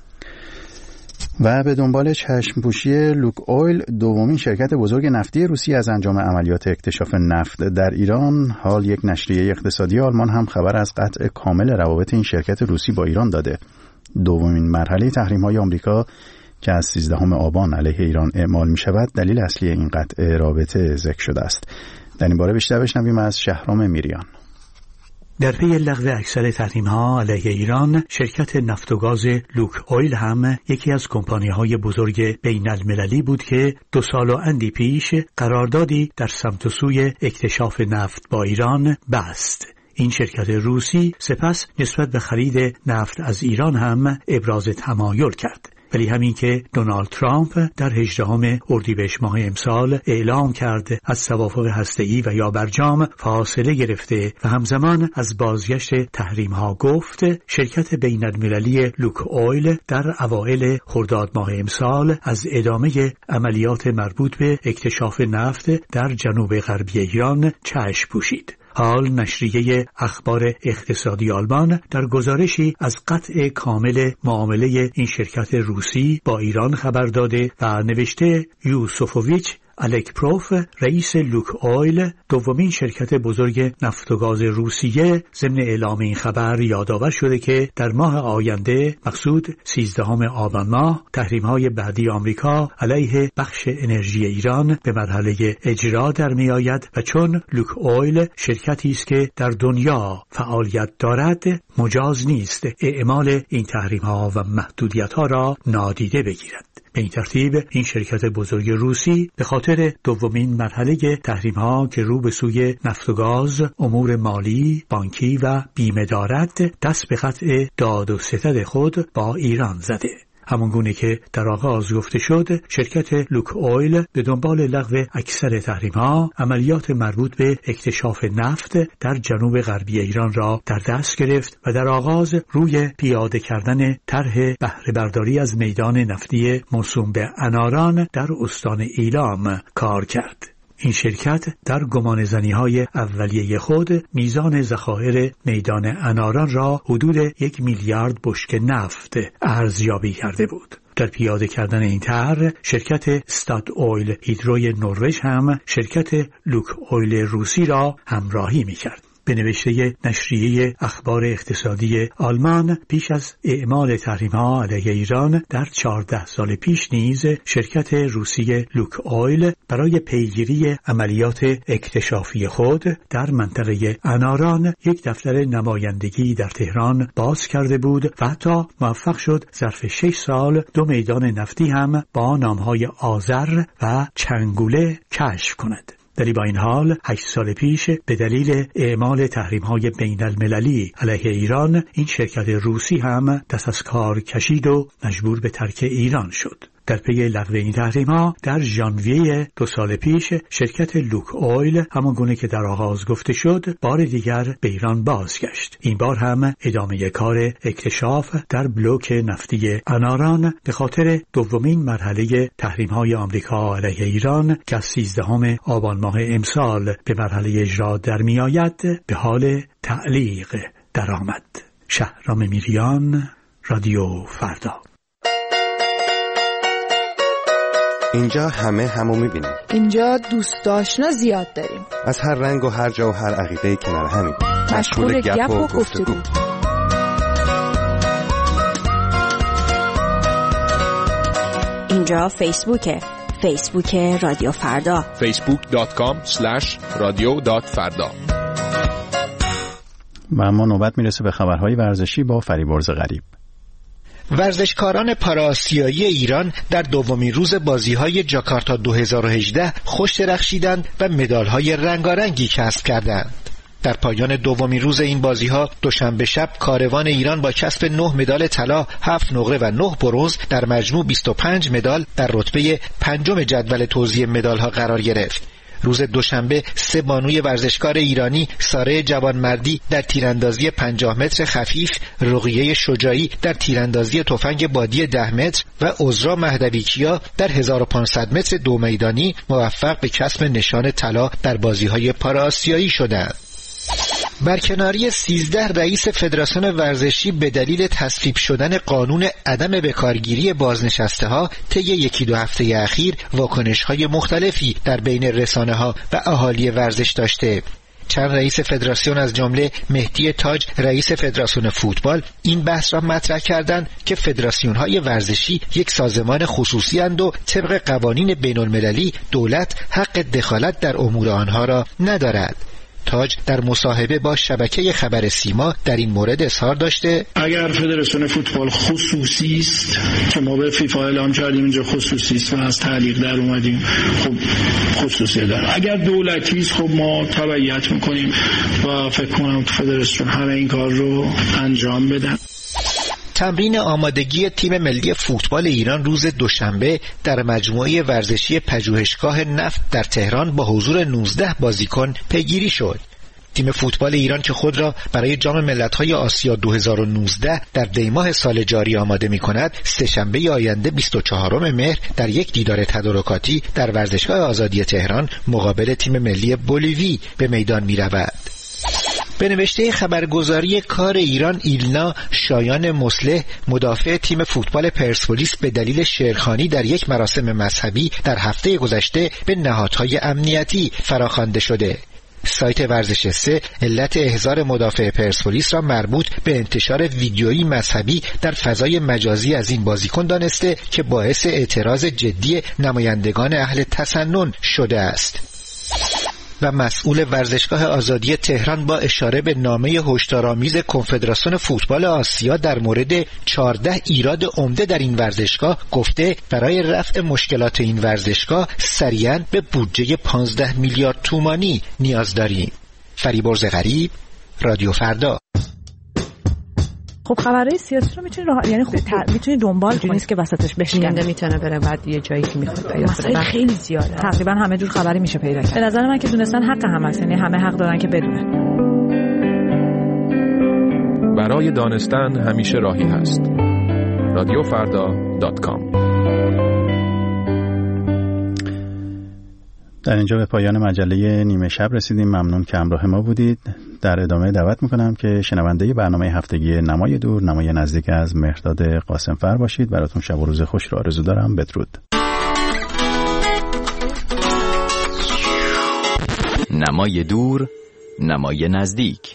و به دنبال چشمپوشی لوک اویل، دومین شرکت بزرگ نفتی روسیه از انجام عملیات اکتشاف نفت در ایران، حال یک نشریه اقتصادی آلمان هم خبر از قطع کامل روابط این شرکت روسی با ایران داده. دومین مرحله تحریم‌های آمریکا که از 13 آبان علیه ایران اعمال می‌شود، دلیل اصلی این قطع رابطه ذکر شده است. در این باره بیشتر بشنویم از شهرام میریان. در پی لغو اکثر تحریم‌ها علیه ایران، شرکت نفت و گاز لوک اویل هم یکی از کمپانی‌های بزرگ بین‌المللی بود که 2 سال و اندی پیش قراردادی در سمت و سوی اکتشاف نفت با ایران بست. این شرکت روسی سپس نسبت به خرید نفت از ایران هم ابراز تمایل کرد. ولی همین که دونالد ترامپ در 18 اردیبهشت ماه امسال اعلام کرد از توافق هسته‌ای و یا برجام فاصله گرفته و همزمان از بازگشت تحریم‌ها گفت، شرکت بین‌المللی لوک اویل در اوایل خرداد ماه امسال از ادامه عملیات مربوط به اکتشاف نفت در جنوب غربی ایران چشم پوشید. حال نشریه اخبار اقتصادی آلمان در گزارشی از قطع کامل معامله این شرکت روسی با ایران خبر داده و نوشته یوسوفوویچ الکپروف، رئیس لوک اویل، دومین شرکت بزرگ نفت و گاز روسیه، ضمن اعلام این خبر یادآور شده که در ماه آینده، مقصود 13 آبان ماه، تحریم‌های بعدی آمریکا علیه بخش انرژی ایران به مرحله اجرا در می‌آید و چون لوک اویل شرکتی است که در دنیا فعالیت دارد، مجاز نیست اعمال این تحریم‌ها و محدودیت‌ها را نادیده بگیرد. به این ترتیب این شرکت بزرگ روسی به خاطر دومین مرحله تحریم‌ها که رو به سوی نفت و گاز، امور مالی، بانکی و بیمه دارد، دست به قطع داد و ستد خود با ایران زده. همانگونه که در آغاز گفته شد، شرکت لوک اویل به دنبال لغو اکثر تحریم‌ها، عملیات مربوط به اکتشاف نفت در جنوب غربی ایران را در دست گرفت و در آغاز روی پیاده کردن طرح بهره برداری از میدان نفتی موسوم به اناران در استان ایلام کار کرد. این شرکت در گمانه‌زنی‌های اولیه خود میزان ذخایر میدان اناران را حدود 1 میلیارد بشکه نفت ارزیابی کرده بود. در پیاده کردن این طرح، شرکت استاد اویل هیدروی نروژ هم شرکت لوک اویل روسی را همراهی می‌کرد. به نوشته نشریه اخبار اقتصادی آلمان، پیش از اعمال تحریم‌ها علیه ایران در 14 سال پیش نیز شرکت روسی لوک اویل برای پیگیری عملیات اکتشافی خود در منطقه اناران یک دفتر نمایندگی در تهران باز کرده بود و حتی موفق شد ظرف 6 سال 2 میدان نفتی هم با نام‌های آذر و چنگوله کشف کند. در با این حال 8 سال پیش به دلیل اعمال تحریم‌های بین‌المللی علیه ایران، این شرکت روسی هم دست از کار کشید و مجبور به ترک ایران شد. در پی لغو این تحریم‌ها در ژانویه 2 سال پیش شرکت لوک اویل همانگونه که در آغاز گفته شد بار دیگر به ایران بازگشت. این بار هم ادامه کار اکتشاف در بلوک نفتی اناران به خاطر دومین مرحله تحریم‌های آمریکا علیه ایران که از 13 آبان ماه امسال به مرحله اجرا در می‌آید به حال تعلیق درآمد. شهرام میریان، رادیو فردا. اینجا همو میبینیم. اینجا دوست آشنا زیاد داریم. از هر رنگ و هر جا و هر عقیده کنار همیم. مشغول گپ و گفتگو. اینجا فیسبوک رادیو فردا. facebook.com/radio.farda. و اما نوبت میرسه به خبرهای ورزشی با فریبرز غریب. ورزشکاران پارآسیایی ایران در دومین روز بازی‌های جاکارتا 2018 خوش درخشیدند و مدال‌های رنگارنگی کسب کردند. در پایان دومین روز این بازی‌ها دوشنبه شب کاروان ایران با کسب 9 مدال طلا، 7 نقره و 9 برنز در مجموع 25 مدال در رتبه 5 جدول توزیع مدال‌ها قرار گرفت. روز دوشنبه 3 بانوی ورزشکار ایرانی، ساره جوانمردی در تیراندازی 50 متر خفیف، رقیه شجاعی در تیراندازی تفنگ بادی 10 متر و عذرا مهدویکیا در 1500 متر دو میدانی موفق به کسب نشان طلا در بازی‌های پارآسیایی شدند. برکناری 13 رئیس فدراسیون ورزشی به دلیل تصویب شدن قانون عدم بکارگیری بازنشسته‌ها طی 1-2 هفته اخیر واکنش‌های مختلفی در بین رسانه‌ها و اهالی ورزش داشته. چند رئیس فدراسیون از جمله مهدی تاج رئیس فدراسیون فوتبال این بحث را مطرح کردند که فدراسیون‌های ورزشی یک سازمان خصوصی اند و طبق قوانین بین‌المللی دولت حق دخالت در امور آنها را ندارد. تاج در مصاحبه با شبکه خبر سیما در این مورد اظهار داشته اگر فدراسیون فوتبال خصوصی است که ما به فیفا اعلام کردیم اینجا خصوصی است و از تعلیق در اومدیم، خب خصوصی داره. اگر دولتی است خب ما تبعیت میکنیم و فکر کنم فدراسیون همه این کار رو انجام بدن. تمرین آمادگی تیم ملی فوتبال ایران روز دوشنبه در مجموعه ورزشی پژوهشگاه نفت در تهران با حضور 19 بازیکن پیگیری شد. تیم فوتبال ایران که خود را برای جام ملت‌های آسیا 2019 در دیماه سال جاری آماده می‌کند، سه‌شنبه آینده 24 مهر در یک دیدار تدارکاتی در ورزشگاه آزادی تهران مقابل تیم ملی بولیوی به میدان می‌رود. به نوشته خبرگزاری کار ایران ایلنا، شایان مصلح، مدافع تیم فوتبال پرسپولیس به دلیل شعرخوانی در یک مراسم مذهبی در هفته گذشته به نهادهای امنیتی فراخوانده شده. سایت ورزش 3 علت احضار مدافع پرسپولیس را مربوط به انتشار ویدیویی مذهبی در فضای مجازی از این بازیکن دانسته که باعث اعتراض جدی نمایندگان اهل تسنن شده است. و مسئول ورزشگاه آزادی تهران با اشاره به نامه هشدارآمیز کنفدراسیون فوتبال آسیا در مورد 14 ایراد عمده در این ورزشگاه گفته برای رفع مشکلات این ورزشگاه سریعاً به بودجه 15 میلیارد تومانی نیاز داریم. فریبرز غریب، رادیو فردا. خب خبرهای سیاسی رو میتونی دنبال کنی، نیست که وسطش بشکنه، میتونه بره بعد یه جایی که میخواد پیدا کنه. خیلی زیاده، تقریبا همه جور خبری میشه پیدا کرد. به نظر من که دونستن حق هم هست، یعنی همه حق دارن که بدونن. برای دانستن همیشه راهی هست. radiofarda.com. در اینجا به پایان مجله نیمه شب رسیدیم. ممنون که همراه ما بودید. در ادامه دعوت میکنم که شنونده برنامه هفتگی نمای دور نمای نزدیک از مهرداد قاسمفر باشید. براتون شب و روز خوش رو آرزو دارم. بدرود. نمای دور نمای نزدیک.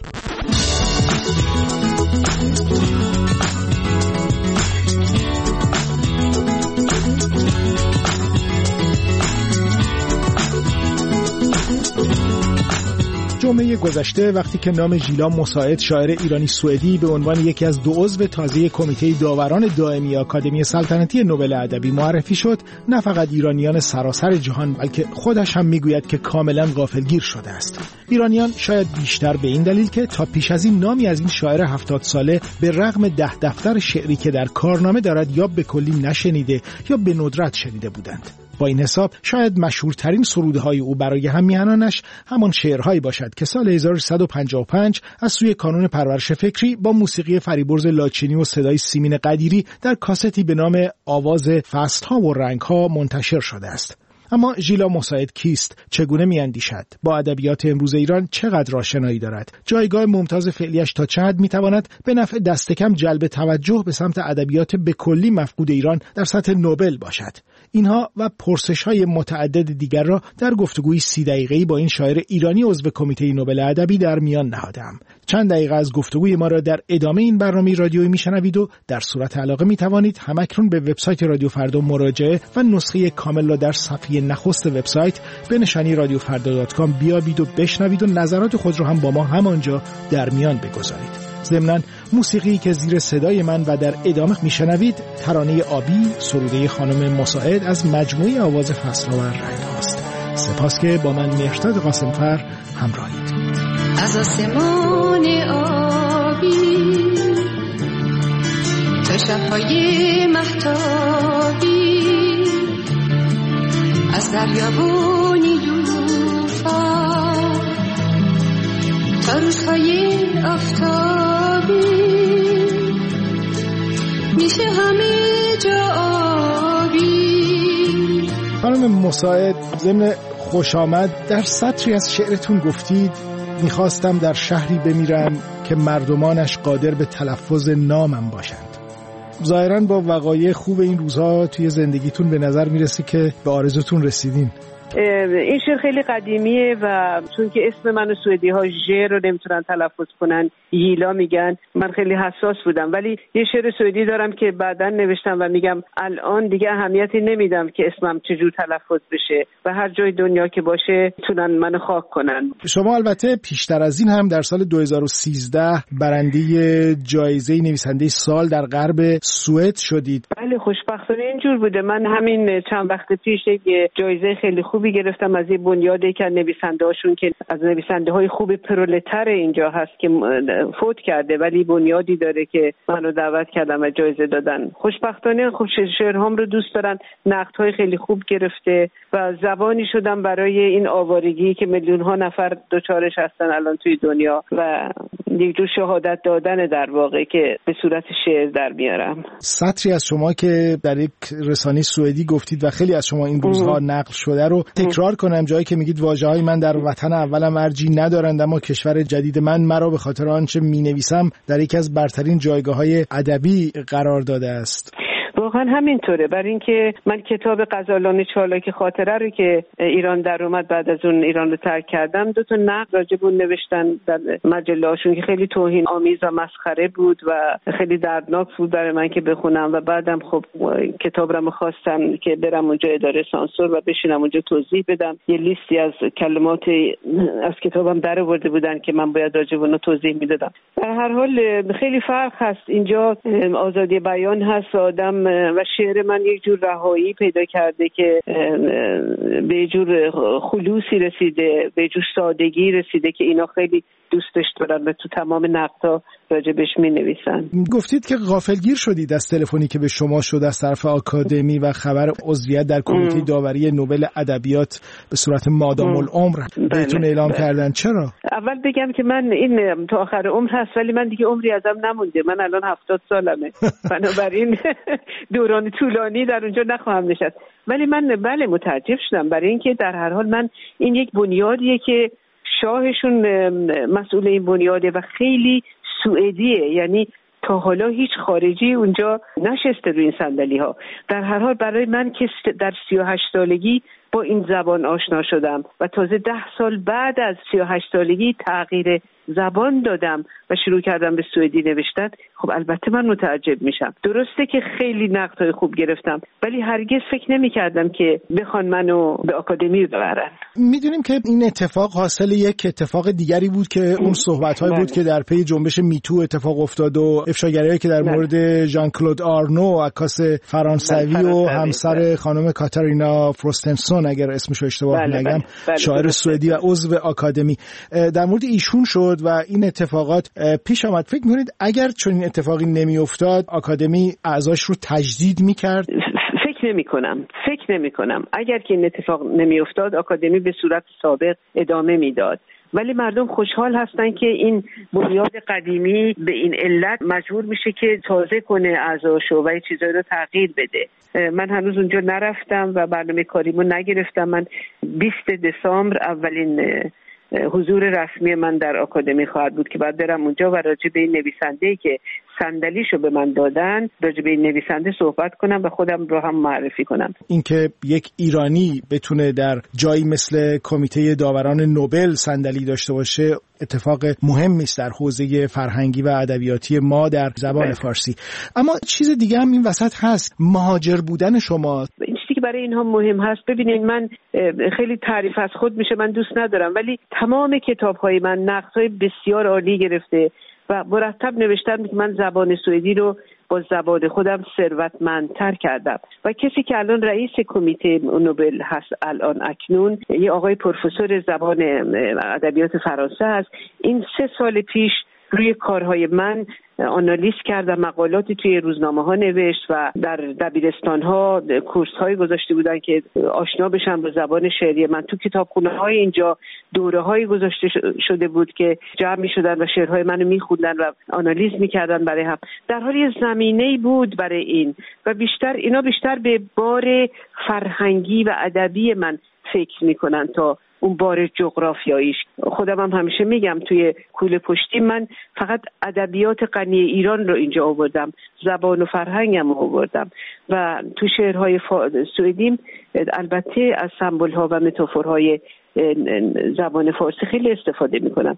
جمعه گذشته وقتی که نام ژیلا مساعد شاعر ایرانی سوئدی به عنوان یکی از 2 عضو تازه کمیته داوران دائمی آکادمی سلطنتی نوبل ادبی معرفی شد، نه فقط ایرانیان سراسر جهان بلکه خودش هم میگوید که کاملا غافلگیر شده است. ایرانیان شاید بیشتر به این دلیل که تا پیش از این نامی از این شاعر 70 ساله به رغم 10 دفتر شعری که در کارنامه دارد یا به کلی نشنیده یا به ندرت شنیده بودند. با این حساب شاید مشهورترین سرودهای او برای همیهنانش همان شعرهایی باشد که سال 1155 از سوی کانون پرورش فکری با موسیقی فریبرز لاچینی و صدای سیمین قدیری در کاستی به نام آواز فصل‌ها و رنگ‌ها منتشر شده است. اما ژیلا مساعد کیست؟ چگونه میاندیشد؟ با ادبیات امروز ایران چقدر آشنایی دارد؟ جایگاه ممتاز فعلیش تا چه حد میتواند به نفع دست کم جلب توجه به سمت ادبیات به کلی مفقود ایران در سطح نوبل باشد؟ اینها و پرسش‌های متعدد دیگر را در گفتگوی 30 دقیقه‌ای با این شاعر ایرانی عضو کمیته نوبل ادبی در میان نهادم. چند دقیقه از گفتگوی ما را در ادامه این برنامه رادیویی میشنوید و در صورت علاقه میتوانید همکنون به وبسایت رادیو فردا مراجعه و نسخه کامل را در صفحه نخست وبسایت به نشانی radiofarda.com بیابید و بشنوید و نظرات خود را هم با ما همانجا در میان بگذارید. ضمناً موسیقی که زیر صدای من و در ادامه میشنوید ترانه آبی سروده خانم مساعد از مجموعه آواز فصل‌ها و رنگ‌هاست. سپاس که با من مهرداد قاسمفر همراهید. از آسمان آبی تا شب‌های مهتابی، از دریابونی دوفا تا روزهای آفتابی، میشه همه جا آبی. خانم مساعد، ضمن خوش آمد در سطری از شعرتون گفتید میخواستم در شهری بمیرم که مردمانش قادر به تلفظ نامم باشند. ظاهراً با وقایع خوب این روزها توی زندگیتون به نظر میرسه که به آرزوتون رسیدین. این شعر خیلی قدیمیه و چون که اسم من سوئدی ها ژ رو نمیتونن تلفظ کنن، ییلا میگن، من خیلی حساس بودم. ولی یه شعر سوئدی دارم که بعداً نوشتم و میگم الان دیگه اهمیتی نمیدم که اسمم چجور تلفظ بشه و هر جای دنیا که باشه میتونن منو خاک کنن. شما البته پیشتر از این هم در سال 2013 برنده جایزه نویسنده سال در غرب سوئد شدید. بله، خوشبختانه اینجور بوده. من همین چند وقت پیش یه جایزه خیلی خوبی گرفتم از این بنیاد که نویسنده هاشون که از نویسنده های خوب پرولتر اینجا هست که فوت کرده ولی بنیادی داره که منو دعوت کردم و جایزه دادن. خوشبختانه خب شعرهام رو دوست دارن، نقدهای خیلی خوب گرفته و زبانی شدم برای این آوارگی که میلیون ها نفر دوچارش هستن الان توی دنیا و یک جور شهادت دادن در واقع که به صورت شعر در میارم. سطری از شما که در یک رسانه سوئدی گفتید و خیلی از شما این روزها نقل شده رو تکرار کنم، جایی که میگید واژه‌های من در وطن اولم ارجی ندارند اما کشور جدید من مرا به خاطر آنچه مینویسم در یکی از برترین جایگاه‌های ادبی قرار داده است. واقعا همینطوره، برای اینکه من کتاب غزالان چالاک خاطره رو که ایران در اومد بعد از اون ایران رو ترک کردم 2 نقد راجب اون نوشتن در مجله‌هاشون که خیلی توهین آمیز و مسخره بود و خیلی دردناک بود برای من که بخونم و بعدم خب کتاب رو خواستم که برم اونجا اداره سانسور و بشینم اونجا توضیح بدم. یه لیستی از کلمات از کتابم در آورده بودن که من باید راجب اون توضیح میدادم. در هر حال خیلی فرق هست، اینجا آزادی بیان هست، آدم و شعر من یک جور رهایی پیدا کرده که به یک جور خلوصی رسیده، به یک جور سادگی رسیده که اینا خیلی دوستش دارن و تو تمام نقدها راجبش می نویسن. گفتید که غافلگیر شدید از تلفنی که به شما شد از طرف آکادمی و خبر عضویت در کمیته داوری نوبل ادبیات به صورت مادام العمر بهتون اعلام کردن. چرا؟ اول بگم که من این تا آخر عمر هست ولی من دیگه عمری ازم نمونده، من الان 70 سالمه بنابراین دوران طولانی در اونجا نخواهم نشست. ولی من متعجب شدم برای اینکه در هر حال من این یک بنیادیه که شاهشون مسئول این بنیاده و خیلی سوئدیه، یعنی تا حالا هیچ خارجی اونجا نشسته روی این صندلی ها. در هر حال برای من که در 38 سالگی با این زبان آشنا شدم و تازه 10 سال بعد از 38 سالگی تغییر زبان دادم و شروع کردم به سوئدی نوشتن، خب البته من متعجب میشم. درسته که خیلی نقدهای خوب گرفتم ولی هرگز فکر نمی‌کردم که بخوان منو به آکادمی ببرن. میدونیم که این اتفاق حاصل یک اتفاق دیگری بود که اون صحبت‌های بود که در پی جنبش میتو اتفاق افتاد و افشاگری‌هایی که در مورد ژان کلود آرنو عکاس فرانسوی و همسر خانم کاتارینا فروستنسون اگر اسمش رو اشتباه نگم شاعر سوئدی و عضو آکادمی در مورد ایشون شد و این اتفاقات پیش آمد. فکر می‌کنید اگر چون این اتفاقی نمی‌افتاد آکادمی اعضاش رو تجدید می‌کرد؟ فکر نمی‌کنم اگر که این اتفاق نمی‌افتاد آکادمی به صورت سابق ادامه میداد. ولی مردم خوشحال هستن که این بنیاد قدیمی به این علت مجبور میشه که تازه کنه اعضاشو و چیزایی رو تغییر بده. من هنوز اونجا نرفتم و برنامه کاریمو نگرفتم. من 20 دسامبر اولین حضور رسمی من در آکادمی خواهد بود که بعد برم اونجا و راجع به این نویسنده‌ای که صندلیشو به من دادن راجع به این نویسنده صحبت کنم و خودم رو هم معرفی کنم. اینکه یک ایرانی بتونه در جایی مثل کمیته داوران نوبل صندلی داشته باشه اتفاق مهمی است در حوزه فرهنگی و ادبیاتی ما در زبان فارسی. اما چیز دیگه هم این وسط هست، مهاجر بودن شما. این چیزی که برای اینها مهم هست، ببینید من خیلی تعریف از خود میشه من دوست ندارم ولی تمام کتاب‌های من نقدهای بسیار عالی گرفته و مرتب نوشتم که من زبان سوئدی رو با زبان خودم ثروتمندتر کردم و کسی که الان رئیس کمیته نوبل هست الان اکنون یه آقای پروفسور زبان ادبیات فرانسه هست. این 3 سال پیش روی کارهای من آنالیز کرد و مقالاتی توی روزنامه ها نوشت و در دبیرستان ها کورس های گذاشته بودن که آشنا بشن با زبان شعری من. تو کتابخونه های اینجا دوره های گذاشته شده بود که جمع می شدن و شعرهای منو می خوندن و آنالیز می کردن برای هم. در حال یه زمینه‌ای بود برای این و اینا بیشتر به بار فرهنگی و ادبی من فکر می کنن تا اون بار جغرافیاییش. خودم هم همیشه میگم توی کوله پشتی من فقط ادبیات غنی ایران رو اینجا آوردم، زبان و فرهنگم رو آوردم و تو شعرهای سوئدیم البته از سمبول‌ها و متافورهای زبان فارسی خیلی استفاده میکنم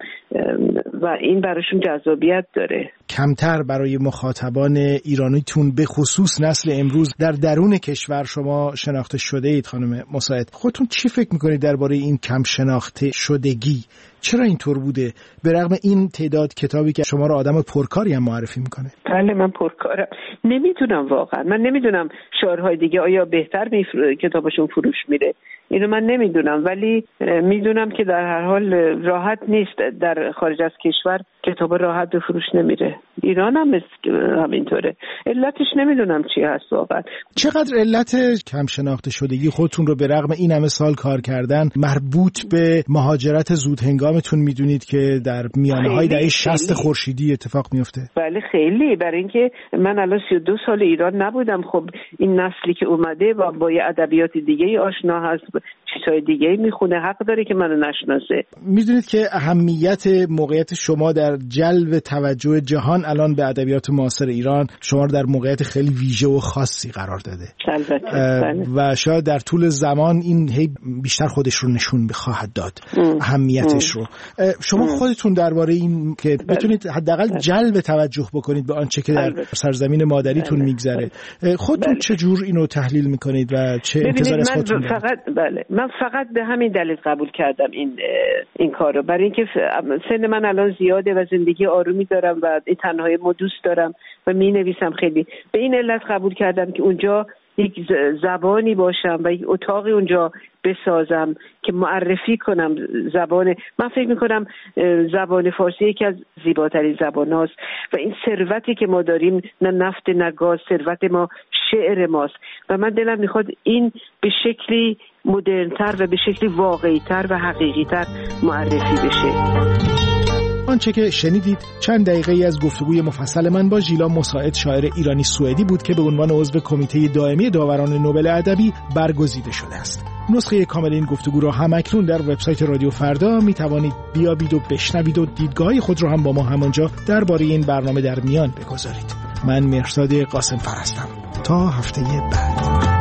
و این براشون جذابیت داره. کمتر برای مخاطبان ایرانیتون به خصوص نسل امروز در درون کشور شما شناخته شده اید خانم مساعد. خودتون چی فکر میکنید درباره این کم شناخته شدگی؟ چرا اینطور بوده به رغم این تعداد کتابی که شما رو آدم پرکاری هم معرفی میکنه؟ بله من پرکارم. نمیدونم واقعا، من نمیدونم شعرهای دیگه آیا بهتر کتابشون فروش میره اینو من نمیدونم، ولی میدونم که در هر حال راحت نیست در خارج از کشور کتاب راحت به فروش نمیره. ایران هم همینطوره. علتش نمیدونم چی هست واقعا. چقدر علت کم شناخته شدگی خودتون رو به رغم این همه سال کار کردن مربوط به مهاجرت زود هنگامتون میدونید که در میانه‌های دهه 60 خورشیدی اتفاق میفته؟ بله خیلی، برای اینکه من الان 32 سال ایران نبودم. خب این نسلی که اومده با یه ادبیات دیگه آشنا هست، چیزهای دیگه میخونه، حق داره که منو نشناسه. میدونید که اهمیت موقعیت شما در جلب توجه جهان الان به ادبیات معاصر ایران شما رو در موقعیت خیلی ویژه و خاصی قرار داده. و شاید در طول زمان این بیشتر خودش رو نشون خواهد داد، اهمیتش رو. شما خودتون درباره این که بتونید حداقل جلب توجه بکنید به آنچه که در سرزمین مادریتون میگذره، خودتون چجور اینو تحلیل میکنید و چه انتظاری از خودتون دارید؟ من فقط به همین دلیل قبول کردم این کارو، برای اینکه سن من الان زیاده و زندگی آرومی دارم و تنهایی مو دوست دارم و مینویسم. خیلی به این علت قبول کردم که اونجا یک زبانی باشم و یک اتاقی اونجا بسازم که معرفی کنم زبان. من فکر میکنم زبان فارسی یکی از زیباترین زبان هاست و این ثروتی که ما داریم، نه نفت نه گاز، ثروت ما شعر ماست و من دلم میخواد این به شکلی مدرن‌تر و به شکلی واقعی‌تر و حقیقی‌تر معرفی بشه. آنچه که شنیدید چند دقیقه ای از گفتگوی مفصل من با ژیلا مساعد، شاعر ایرانی سوئدی بود که به عنوان عضو کمیته دائمی داوران نوبل ادبی برگزیده شده است. نسخه کامل این گفتگو را هم اکنون در وبسایت رادیو فردا می توانید بیابید و بشنوید و دیدگاه خود را هم با ما همانجا درباره این برنامه در میان بگذارید. من مهرزاد قاسم فر هستم. تا هفته بعد.